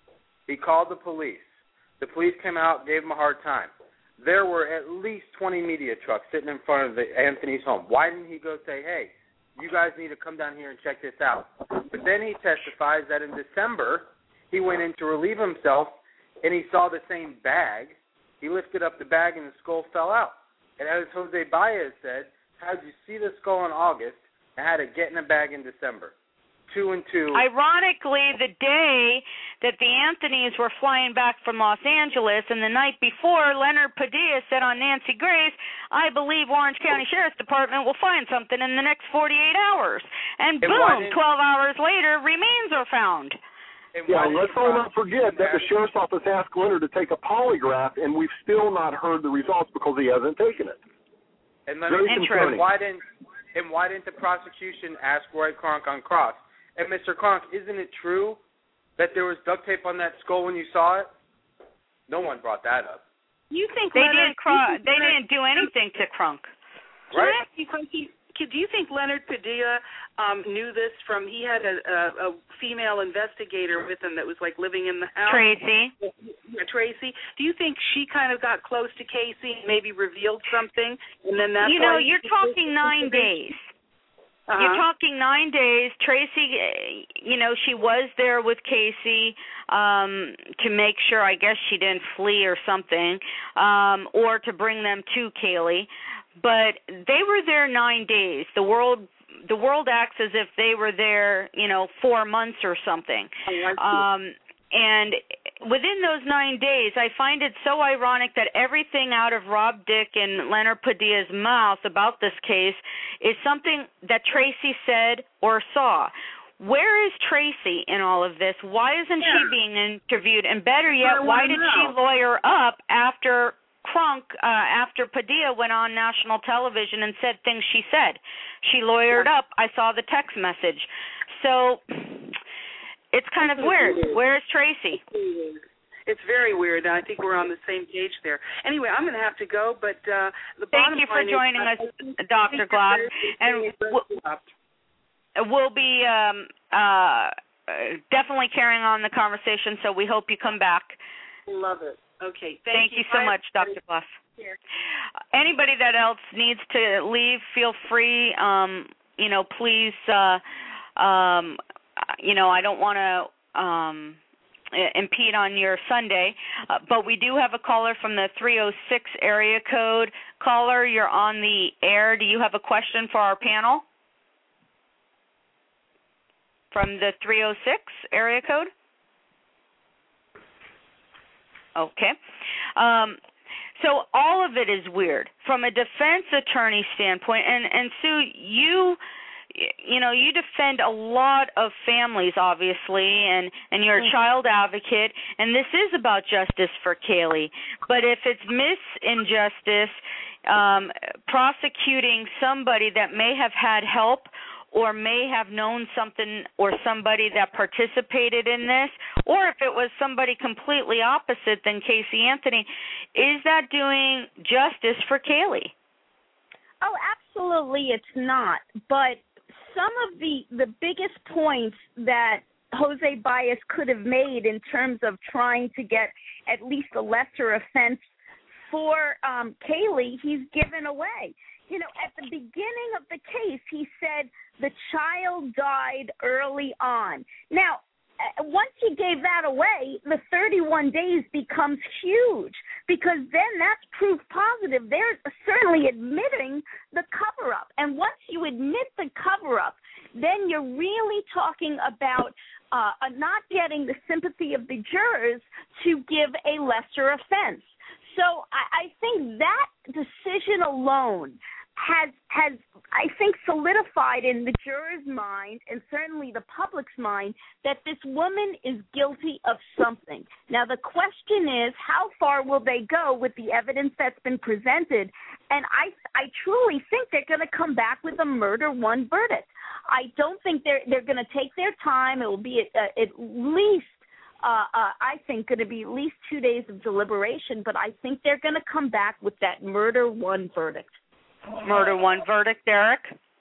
He called the police. The police came out, gave him a hard time. There were at least twenty media trucks sitting in front of the, Anthony's home. Why didn't he go say, hey, you guys need to come down here and check this out? But then he testifies that in December, he went in to relieve himself, and he saw the same bag. He lifted up the bag, and the skull fell out. And as Jose Baez said, how did you see the skull in August and how to get in a bag in December? Two and two. Ironically, the day that the Anthonys were flying back from Los Angeles, and the night before, Leonard Padilla said on Nancy Grace, I believe Orange County Sheriff's Department will find something in the next forty-eight hours. And, and boom, twelve hours later, remains are found. Yeah, let's all not forget that the Sheriff's Office asked Leonard to take a polygraph, and we've still not heard the results because he hasn't taken it. And Leonard, and why didn't and why didn't the prosecution ask Roy Crunk on cross? And Mister Crunk, isn't it true that there was duct tape on that skull when you saw it? No one brought that up. You think they Leonard, didn't? Cr- they didn't do anything to Crunk, right? Can I ask you, Crunky, do you think Leonard Padilla um, knew this from? He had a, a, a female investigator with him that was like living in the house. Tracy. Yeah, Tracy. Do you think she kind of got close to Casey and maybe revealed something, and then that's you know you're talking nine days. Uh-huh. You're talking nine days. Tracy, you know, she was there with Casey um, to make sure, I guess she didn't flee or something, um, or to bring them to Kaylee. But they were there nine days. The world the world acts as if they were there, you know, four months or something. Um, and within those nine days, I find it so ironic that everything out of Rob Dick and Leonard Padilla's mouth about this case is something that Tracy said or saw. Where is Tracy in all of this? Why isn't yeah. she being interviewed? And better yet, why did know. she lawyer up after Crunk, uh, after Padilla went on national television and said things she said? She lawyered yeah. up. I saw the text message. So it's kind of weird. weird. Where is Tracy? It's very weird, and I think we're on the same page there. Anyway, I'm going to have to go, but uh, the thank you for joining is, us, Doctor Glass. And we'll, we'll be um, uh, definitely carrying on the conversation, so we hope you come back. Love it. Okay. Thank, thank you. you so much, Doctor Glass. Anybody that else needs to leave, feel free. Um, you know, please. Uh, um, you know, I don't want to um, impede on your Sunday, uh, but we do have a caller from the three oh six area code. Caller, you're on the air. Do you have a question for our panel? From the three oh six area code? Okay. Um, so all of it is weird from a defense attorney standpoint. And, and Sue, you... You know, you defend a lot of families, obviously, and, and you're a child advocate, and this is about justice for Kaylee. But if it's misinjustice, um, prosecuting somebody that may have had help or may have known something or somebody that participated in this, or if it was somebody completely opposite than Casey Anthony, is that doing justice for Kaylee? Oh, absolutely it's not. But some of the, the biggest points that Jose Baez could have made in terms of trying to get at least a lesser offense for um, Kaylee, he's given away. You know, at the beginning of the case, he said the child died early on. Now, once he gave that away, the thirty-one days becomes huge because then that's proof positive. They're certainly admitting the cover-up. And once you admit the cover-up, then you're really talking about uh, not getting the sympathy of the jurors to give a lesser offense. So I, I think that decision alone has, has, I think, solidified in the jurors' mind and certainly the public's mind that this woman is guilty of something. Now, the question is, how far will they go with the evidence that's been presented? And I, I truly think they're going to come back with a murder one verdict. I don't think they're, they're going to take their time. It will be at, at least Uh, uh, I think going to be at least two days of deliberation, but I think they're going to come back with that murder one verdict. Murder one verdict, Eric?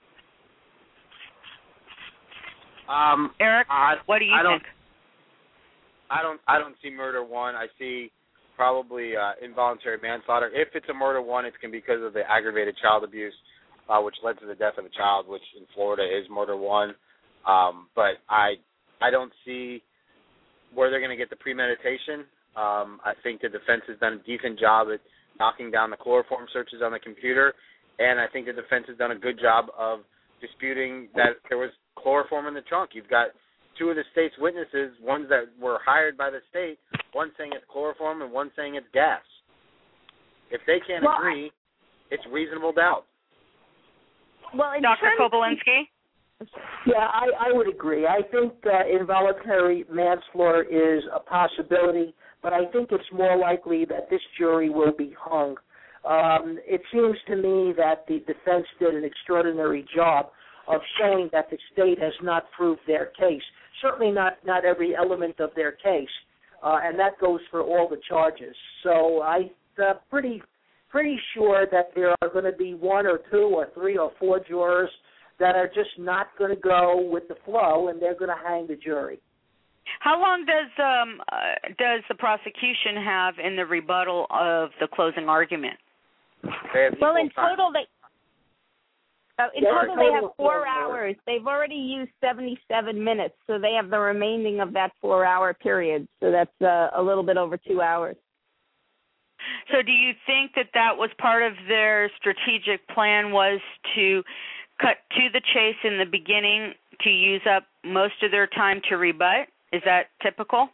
Um, Eric, I, what do you I think? Don't, I don't. I don't see murder one. I see probably uh, involuntary manslaughter. If it's a murder one, it's going to be because of the aggravated child abuse, uh, which led to the death of a child, which in Florida is murder one. Um, but I, I don't see where they're going to get the premeditation. Um, I think the defense has done a decent job at knocking down the chloroform searches on the computer, and I think the defense has done a good job of disputing that there was chloroform in the trunk. You've got two of the state's witnesses, ones that were hired by the state, one saying it's chloroform and one saying it's gas. If they can't well, agree, it's reasonable doubt. Well, in Doctor terms Kobolinsky? Yeah, I, I would agree. I think uh, involuntary manslaughter is a possibility, but I think it's more likely that this jury will be hung. Um, it seems to me that the defense did an extraordinary job of showing that the state has not proved their case, certainly not, not every element of their case, uh, and that goes for all the charges. So I'm uh, pretty, pretty sure that there are going to be one or two or three or four jurors that are just not going to go with the flow, and they're going to hang the jury. How long does um, uh, does the prosecution have in the rebuttal of the closing argument? Well, in total, they uh, in Yeah, total they have total four four hours. They've already used seventy-seven minutes, so they have the remaining of that four-hour period. So that's uh, a little bit over two hours. So, do you think that that was part of their strategic plan, was to cut to the chase in the beginning to use up most of their time to rebut? Is that typical?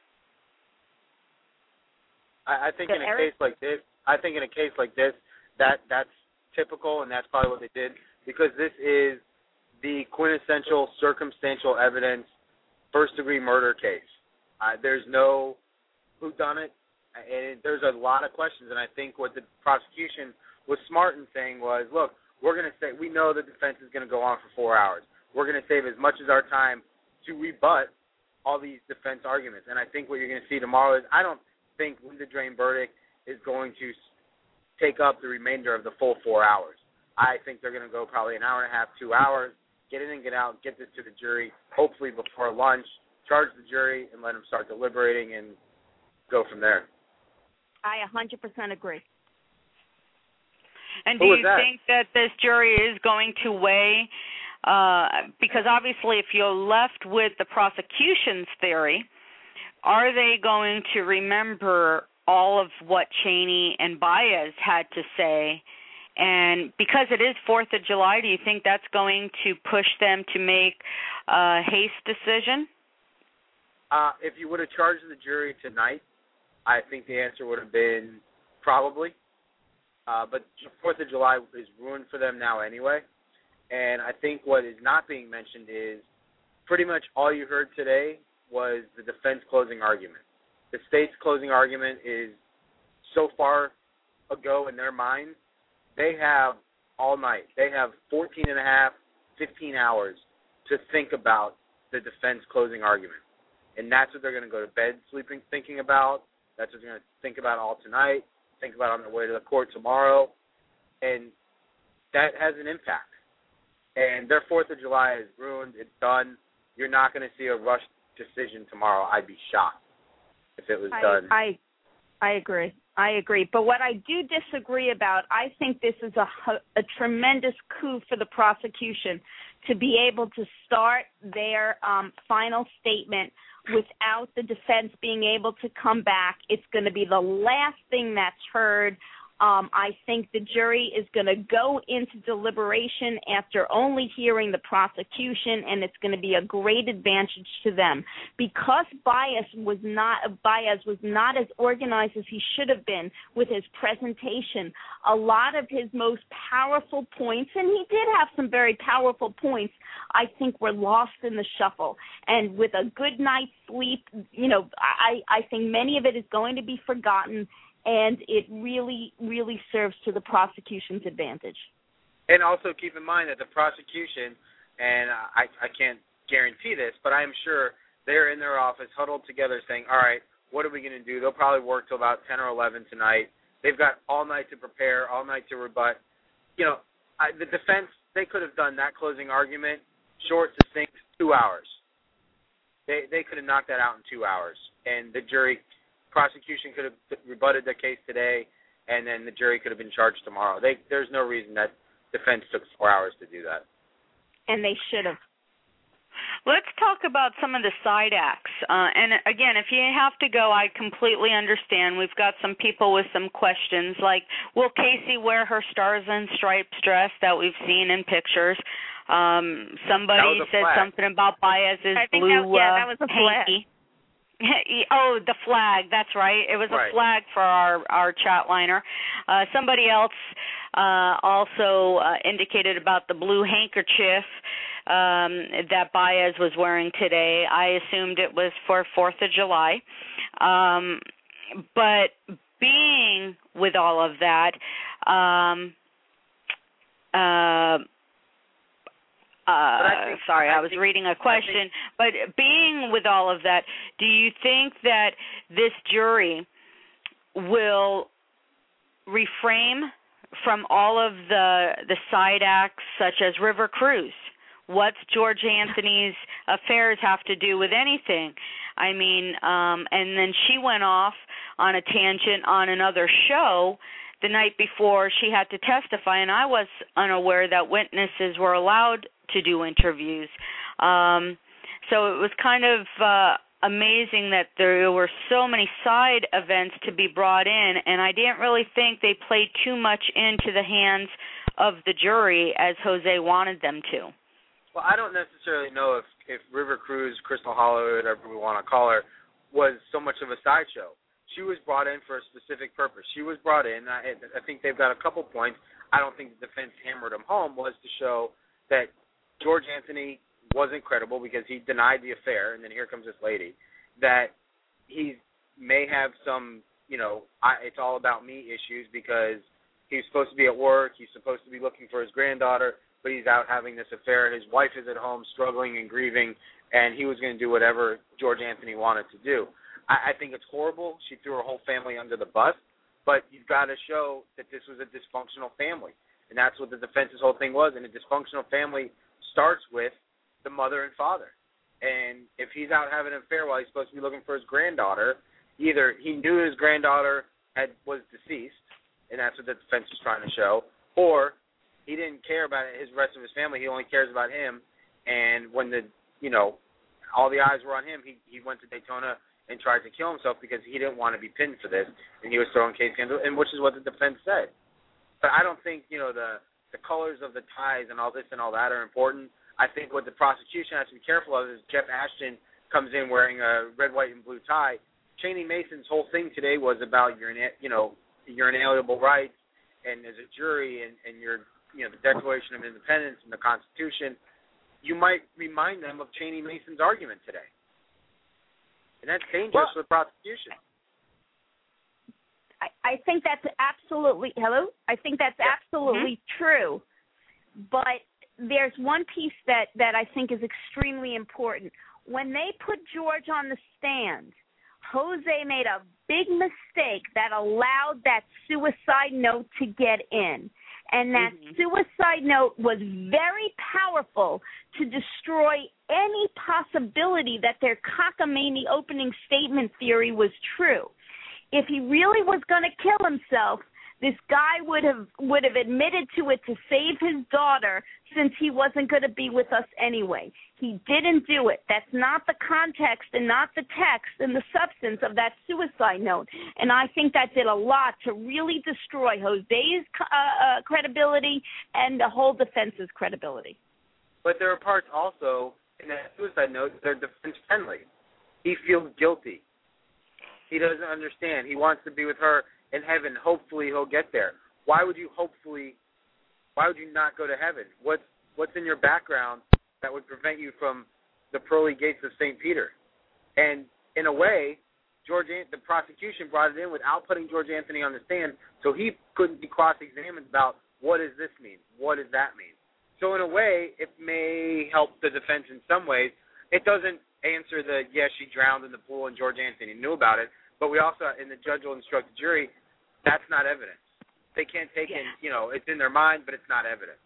I, I think So in a Eric? case like this, I think in a case like this, that that's typical, and that's probably what they did, because this is the quintessential circumstantial evidence first-degree murder case. Uh, there's no whodunit, and there's a lot of questions, and I think what the prosecution was smart in saying was, look, we're going to say, we know the defense is going to go on for four hours. We're going to save as much as our time to rebut all these defense arguments. And I think what you're going to see tomorrow is, I don't think Linda Drain verdict is going to take up the remainder of the full four hours. I think they're going to go probably an hour and a half, two hours, get in and get out, get this to the jury, hopefully before lunch, charge the jury, and let them start deliberating and go from there. I one hundred percent agree. And do Who you was that? think that this jury is going to weigh, uh, because obviously if you're left with the prosecution's theory, are they going to remember all of what Chaney and Baez had to say? And because it is fourth of July, do you think that's going to push them to make a haste decision? Uh, if you would have charged the jury tonight, I think the answer would have been probably. Uh, but fourth of July is ruined for them now anyway. And I think what is not being mentioned is pretty much all you heard today was the defense closing argument. The state's closing argument is so far ago in their minds, they have all night. They have fourteen and a half, fifteen hours to think about the defense closing argument. And that's what they're going to go to bed sleeping, thinking about. That's what they're going to think about all tonight, think about on their way to the court tomorrow. And that has an impact. And their fourth of July is ruined. It's done. You're not going to see a rushed decision tomorrow. I'd be shocked if it was I, done. I I agree. I agree. But what I do disagree about, I think this is a, a tremendous coup for the prosecution to be able to start their um, final statement without the defense being able to come back. It's going to be the last thing that's heard. Um, I think the jury is going to go into deliberation after only hearing the prosecution, and it's going to be a great advantage to them. Because Baez was not Baez was not as organized as he should have been with his presentation, a lot of his most powerful points, and he did have some very powerful points, I think were lost in the shuffle. And with a good night's sleep, you know, I, I think many of it is going to be forgotten, and it really, really serves to the prosecution's advantage. And also keep in mind that the prosecution, and I, I can't guarantee this, but I'm sure they're in their office huddled together saying, all right, what are we going to do? They'll probably work till about ten or eleven tonight. They've got all night to prepare, all night to rebut. You know, I, the defense, they could have done that closing argument short, succinct, two hours. They, they could have knocked that out in two hours, and the jury – prosecution could have rebutted their case today, and then the jury could have been charged tomorrow. They, there's no reason that defense took four hours to do that. And they should have. Let's talk about some of the side acts. Uh, and, again, if you have to go, I completely understand. We've got some people with some questions, like, will Casey wear her Stars and Stripes dress that we've seen in pictures? Um, somebody said flag. something about Baez's I think blue that, yeah, uh, that was a hanky. Oh, the flag. That's right. It was right. a flag for our, our chat liner. Uh, somebody else uh, also uh, indicated about the blue handkerchief um, that Baez was wearing today. I assumed it was for fourth of July. Um, but being with all of that, um, uh, Uh, think, sorry, I, I was think, reading a question. think, but being with all of that, do you think that this jury will refrain from all of the the side acts, such as River Cruz? What's George Anthony's affairs have to do with anything? I mean, um, and then she went off on a tangent on another show the night before she had to testify, and I was unaware that witnesses were allowed to do interviews. Um, so it was kind of uh, amazing that there were so many side events to be brought in, and I didn't really think they played too much into the hands of the jury as Jose wanted them to. Well, I don't necessarily know if, if River Cruz, Crystal Hollow, whatever we want to call her, was so much of a sideshow. She was brought in for a specific purpose. She was brought in, I, I think they've got a couple points. I don't think the defense hammered them home, was to show that George Anthony wasn't credible because he denied the affair, and then here comes this lady, that he may have some, you know, I, it's all about me issues because he's supposed to be at work, he's supposed to be looking for his granddaughter, but he's out having this affair. His wife is at home struggling and grieving, and he was going to do whatever George Anthony wanted to do. I, I think it's horrible. She threw her whole family under the bus, but you've got to show that this was a dysfunctional family, and that's what the defense's whole thing was, and a dysfunctional family starts with the mother and father. And if he's out having an affair while he's supposed to be looking for his granddaughter, either he knew his granddaughter had was deceased, and that's what the defense was trying to show, or he didn't care about his rest of his family. He only cares about him. And when the, you know, all the eyes were on him, he, he went to Daytona and tried to kill himself because he didn't want to be pinned for this, and he was throwing Casey under, and which is what the defense said. But I don't think, you know, the the colors of the ties and all this and all that are important. I think what the prosecution has to be careful of is Jeff Ashton comes in wearing a red, white, and blue tie. Cheney Mason's whole thing today was about your, you know, your inalienable rights, and as a jury, and, and your, you know, the Declaration of Independence and the Constitution. You might remind them of Cheney Mason's argument today, and that's dangerous well, for the prosecution. I, I think that's absolutely hello. I think that's yeah. absolutely mm-hmm. true, but there's one piece that, that I think is extremely important. When they put George on the stand, Jose made a big mistake that allowed that suicide note to get in. And that mm-hmm. suicide note was very powerful to destroy any possibility that their cockamamie opening statement theory was true. If he really was going to kill himself, this guy would have would have admitted to it to save his daughter, since he wasn't going to be with us anyway. He didn't do it. That's not the context and not the text and the substance of that suicide note. And I think that did a lot to really destroy Jose's uh, uh, credibility and the whole defense's credibility. But there are parts also in that suicide note that are defense-friendly. He feels guilty. He doesn't understand. He wants to be with her in heaven. Hopefully he'll get there. Why would you hopefully, why would you not go to heaven? What's, what's in your background that would prevent you from the pearly gates of Saint Peter? And in a way, George, the prosecution brought it in without putting George Anthony on the stand, so he couldn't be cross-examined about what does this mean, what does that mean. So in a way, it may help the defense in some ways. It doesn't answer the, yes, she drowned in the pool and George Anthony knew about it, but we also, and the judge will instruct the jury, that's not evidence. They can't take yeah. in, you know, it's in their mind, but it's not evidence.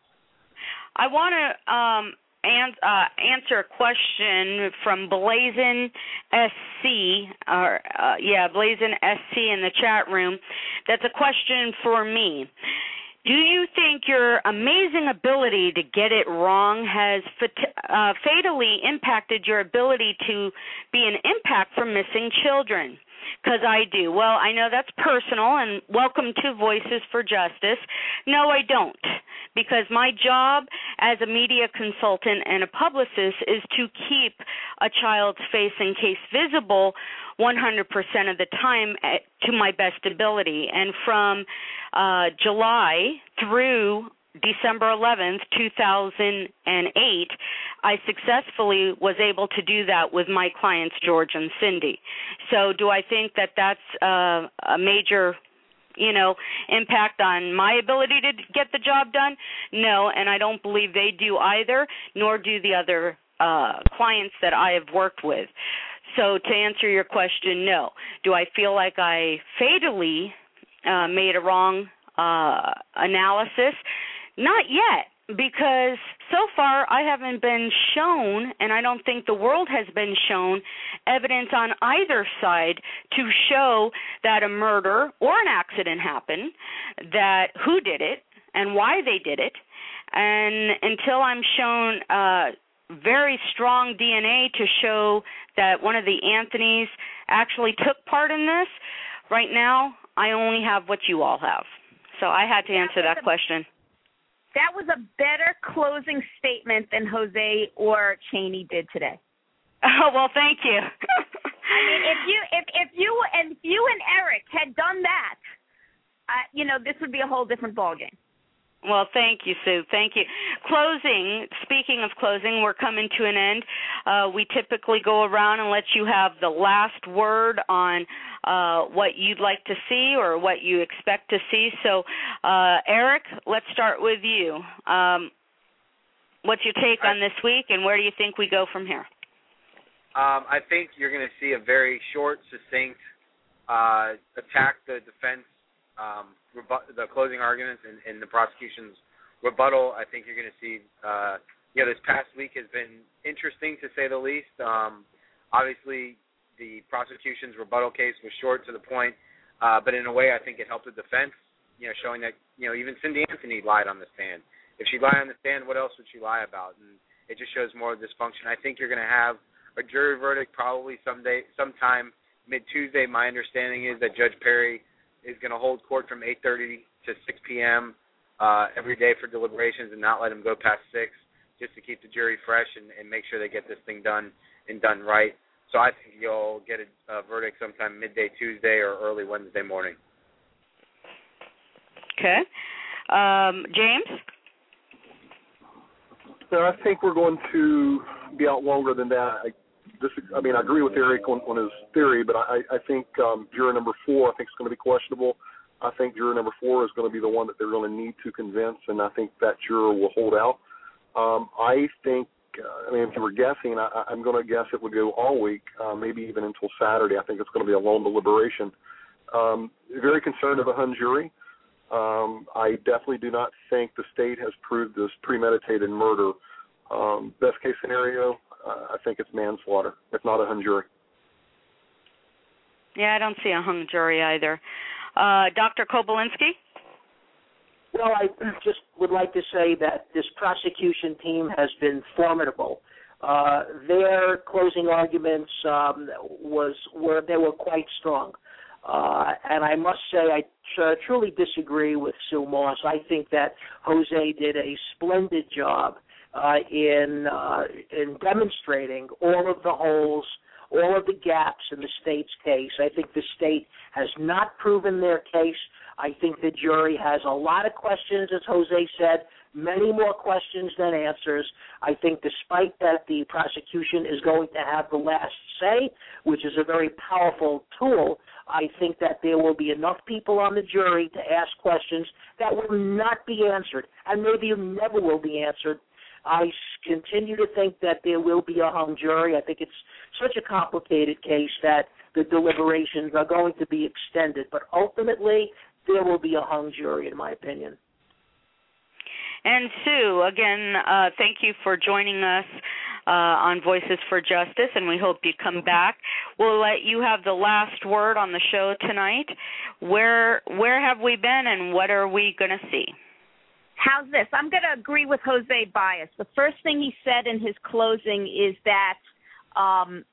I want to um, an- uh, answer a question from Blazin S C, or uh, yeah, Blazin S C in the chat room. That's a question for me. Do you think your amazing ability to get it wrong has fat- uh, fatally impacted your ability to be an impact for missing children? Because I do. Well, I know that's personal, and welcome to Voices for Justice. No, I don't, because my job as a media consultant and a publicist is to keep a child's face and case visible one hundred percent of the time at, to my best ability. And from uh, July through December eleventh, two thousand eight, I successfully was able to do that with my clients, George and Cindy. So do I think that that's uh, a major, you know, impact on my ability to get the job done? No, and I don't believe they do either, nor do the other uh, clients that I have worked with. So to answer your question, no. Do I feel like I fatally uh, made a wrong uh, analysis? Not yet, because so far I haven't been shown, and I don't think the world has been shown, evidence on either side to show that a murder or an accident happened, that who did it and why they did it. And until I'm shown uh, very strong D N A to show that one of the Anthonys actually took part in this, right now I only have what you all have. So I had to answer that question. That was a better closing statement than Jose or Cheney did today. Oh, well, thank you. I mean, if you if if you and if you and Eric had done that, uh, you know, this would be a whole different ballgame. Well, thank you, Sue. Thank you. Closing, speaking of closing, we're coming to an end. Uh, we typically go around and let you have the last word on uh, what you'd like to see or what you expect to see. So, uh, Eric, let's start with you. Um, what's your take on this week, and where do you think we go from here? Um, I think you're going to see a very short, succinct uh, attack the defense, um, rebu- the closing arguments, and, and the prosecution's rebuttal. I think you're going to see, uh, you know, this past week has been interesting to say the least. Um, obviously, the prosecution's rebuttal case was short to the point, uh, but in a way, I think it helped the defense, you know, showing that, you know, even Cindy Anthony lied on the stand. If she lied on the stand, what else would she lie about? And it just shows more dysfunction. I think you're going to have a jury verdict probably someday, sometime mid-Tuesday. My understanding is that Judge Perry is going to hold court from eight thirty to six p.m. Uh, every day for deliberations and not let them go past six, just to keep the jury fresh and, and make sure they get this thing done and done right. So I think you'll get a, a verdict sometime midday Tuesday or early Wednesday morning. Okay. Um, James? So I think we're going to be out longer than that. I, this, I mean, I agree with Eric on, on his theory, but I, I think um, juror number four, I think is going to be questionable. I think juror number four is going to be the one that they're going to need to convince, and I think that juror will hold out. Um, I think, uh, I mean, if you were guessing, I, I'm going to guess it would go all week, uh, maybe even until Saturday. I think it's going to be a long deliberation. Um, very concerned of the hung jury. Um, I definitely do not think the state has proved this premeditated murder. Um, best case scenario, uh, I think it's manslaughter, if not a hung jury. Yeah, I don't see a hung jury either. Uh, Doctor Kobylinski? Well, I just would like to say that this prosecution team has been formidable. Uh, their closing arguments um, was were they were quite strong, uh, and I must say I tr- truly disagree with Sue Moss. I think that Jose did a splendid job uh, in uh, in demonstrating all of the holes, all of the gaps in the state's case. I think the state has not proven their case. I think the jury has a lot of questions, as Jose said, many more questions than answers. I think despite that the prosecution is going to have the last say, which is a very powerful tool, I think that there will be enough people on the jury to ask questions that will not be answered, and maybe never will be answered. I continue to think that there will be a hung jury. I think it's such a complicated case that the deliberations are going to be extended, but ultimately there will be a hung jury, in my opinion. And Sue, again, uh, thank you for joining us uh, on Voices for Justice, and we hope you come back. We'll let you have the last word on the show tonight. Where where have we been, and what are we going to see? How's this? I'm going to agree with Jose Baez. The first thing he said in his closing is that um,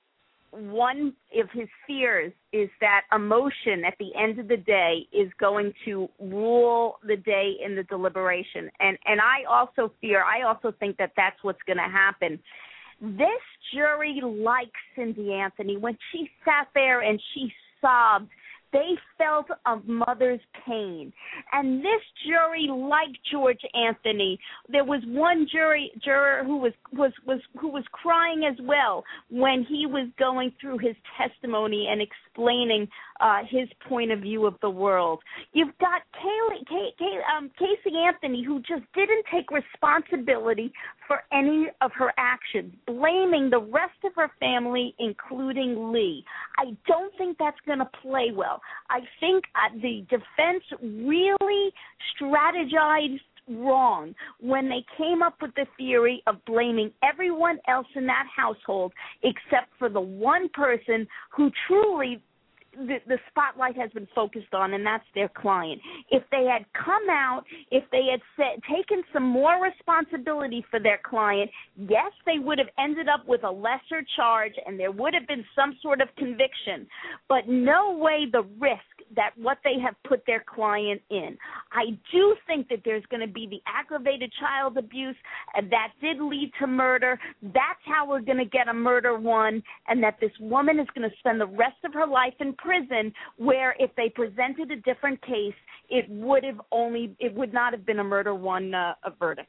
one of his fears is that emotion at the end of the day is going to rule the day in the deliberation. And and I also fear, I also think that that's what's going to happen. This jury likes Cindy Anthony. When she sat there and she sobbed, they felt a mother's pain. And this jury liked George Anthony. There was one jury juror who was, was, was who was crying as well when he was going through his testimony and explaining uh, his point of view of the world. You've got Kaylee, Kay, Kay, um, Casey Anthony, who just didn't take responsibility for any of her actions, blaming the rest of her family, including Lee. I don't think that's going to play well. I think uh, the defense really strategized wrong when they came up with the theory of blaming everyone else in that household except for the one person who truly the, the spotlight has been focused on, and that's their client. If they had come out, if they had said, taken some more responsibility for their client, yes, they would have ended up with a lesser charge and there would have been some sort of conviction, but no way the risk that what they have put their client in. I do think that there's going to be the aggravated child abuse that did lead to murder. That's how we're going to get a murder one, and that this woman is going to spend the rest of her life in prison, where if they presented a different case, it would have only it would not have been a murder one uh, a verdict.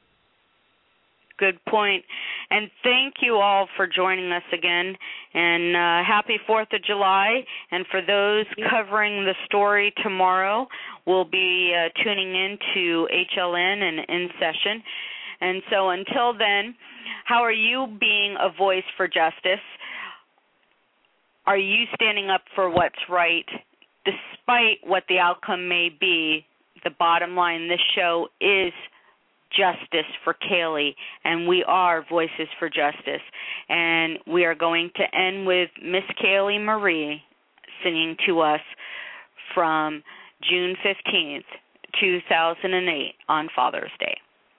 Good point. And thank you all for joining us again. And uh, happy fourth of July. And for those covering the story tomorrow, we'll be uh, tuning in to H L N and In Session. And so until then, how are you being a voice for justice? Are you standing up for what's right, despite what the outcome may be? The bottom line, this show is justice for Kaylee, and we are Voices for Justice. And we are going to end with Miss Kaylee Marie singing to us from June fifteenth, two thousand eight on Father's Day.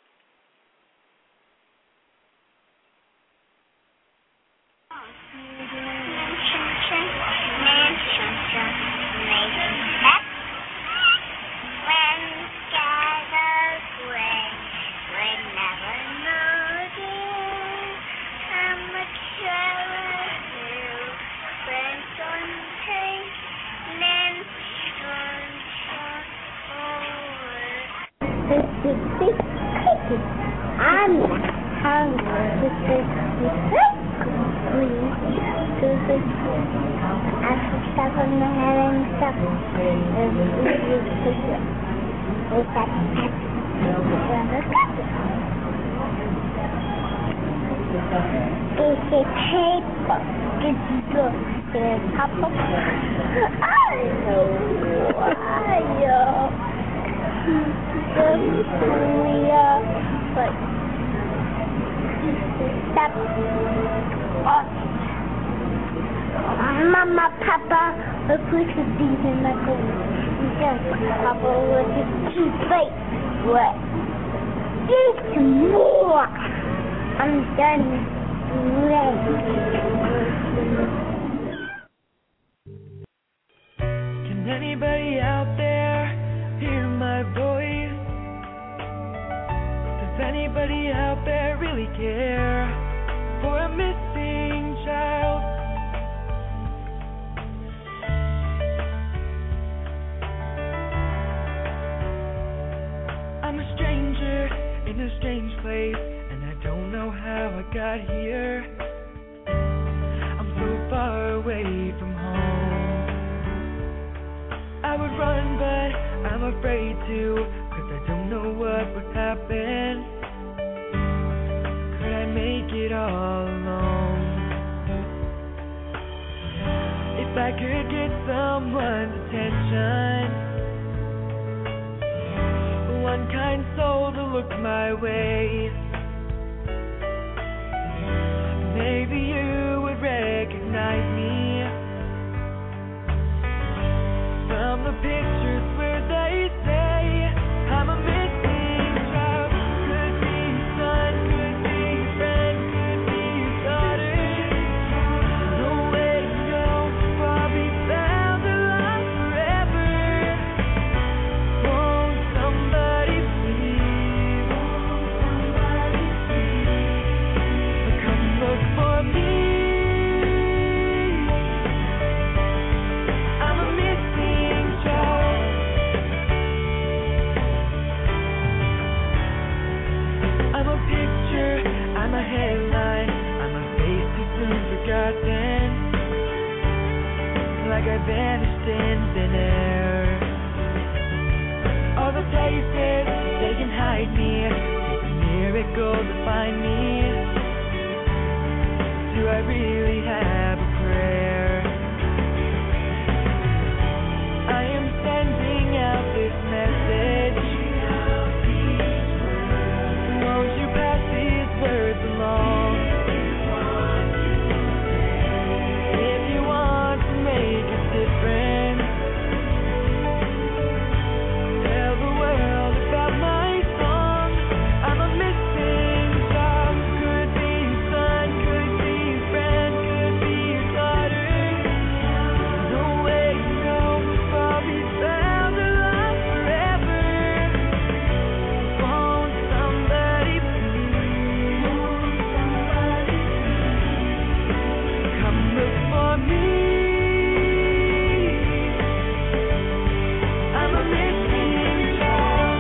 I'm hungry. After seven having stuff, with that This is paper. This is good. This is papa. I know why. Korea, but that's awesome. Mama, Papa, the police is in the car. Yes, Papa was just too late. What? Eat more. I'm done. Can anybody out there hear my voice? Does anybody out there really care for a missing child? I'm a stranger in a strange place, and I don't know how I got here. I'm so far away from home. I would run, but I'm afraid to, 'cause I don't know what would happen. Could I make it all alone? If I could get someone's attention, one kind soul to look my way, maybe you would recognize me from the pictures where they say I'm a missing child. Could be your son, could be your friend, could be your daughter. No way to know if I'll be found alive forever. Won't somebody please, come look for me? I'm a missing child. I'm a picture, I'm a headline, I'm a face too soon forgotten, like I vanished in thin air. All the places they can hide me, it's a miracle to find me. Do I really have a prayer? I am sending out this message. Won't you pass these words along? If you want to make a difference, tell the world about my song. I'm a missing child. Could be your son, could be your friend, could be your daughter. No way to know if I'll be found alive forever. Won't somebody please, come look for me? I'm a missing child.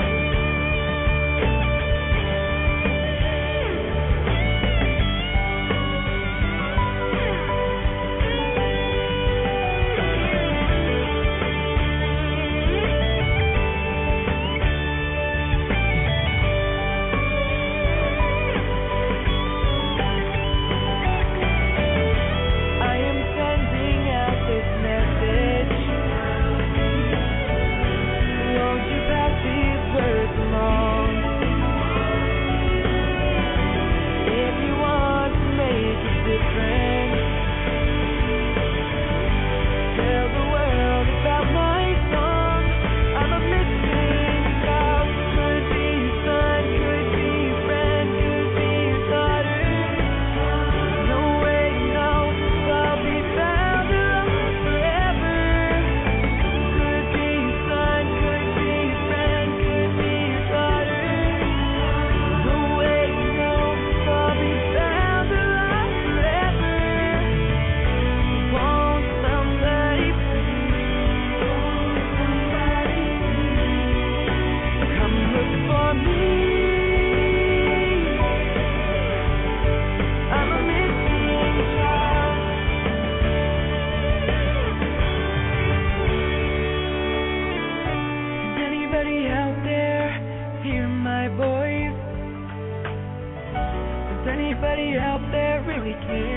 I am sending out this message. Won't you pass these words along? If you want to make a difference, tell the world about my song. I'm a missing child. Could be your son, could be your friend, could be your daughter. No way to know if I'll be found alive forever. Could be your son, could be your friend, could be your daughter. No way to know if I'll be found alive forever. Won't somebody please, come look for me? I'm a missing child. Can anybody out there hear my voice? Does anybody out there really care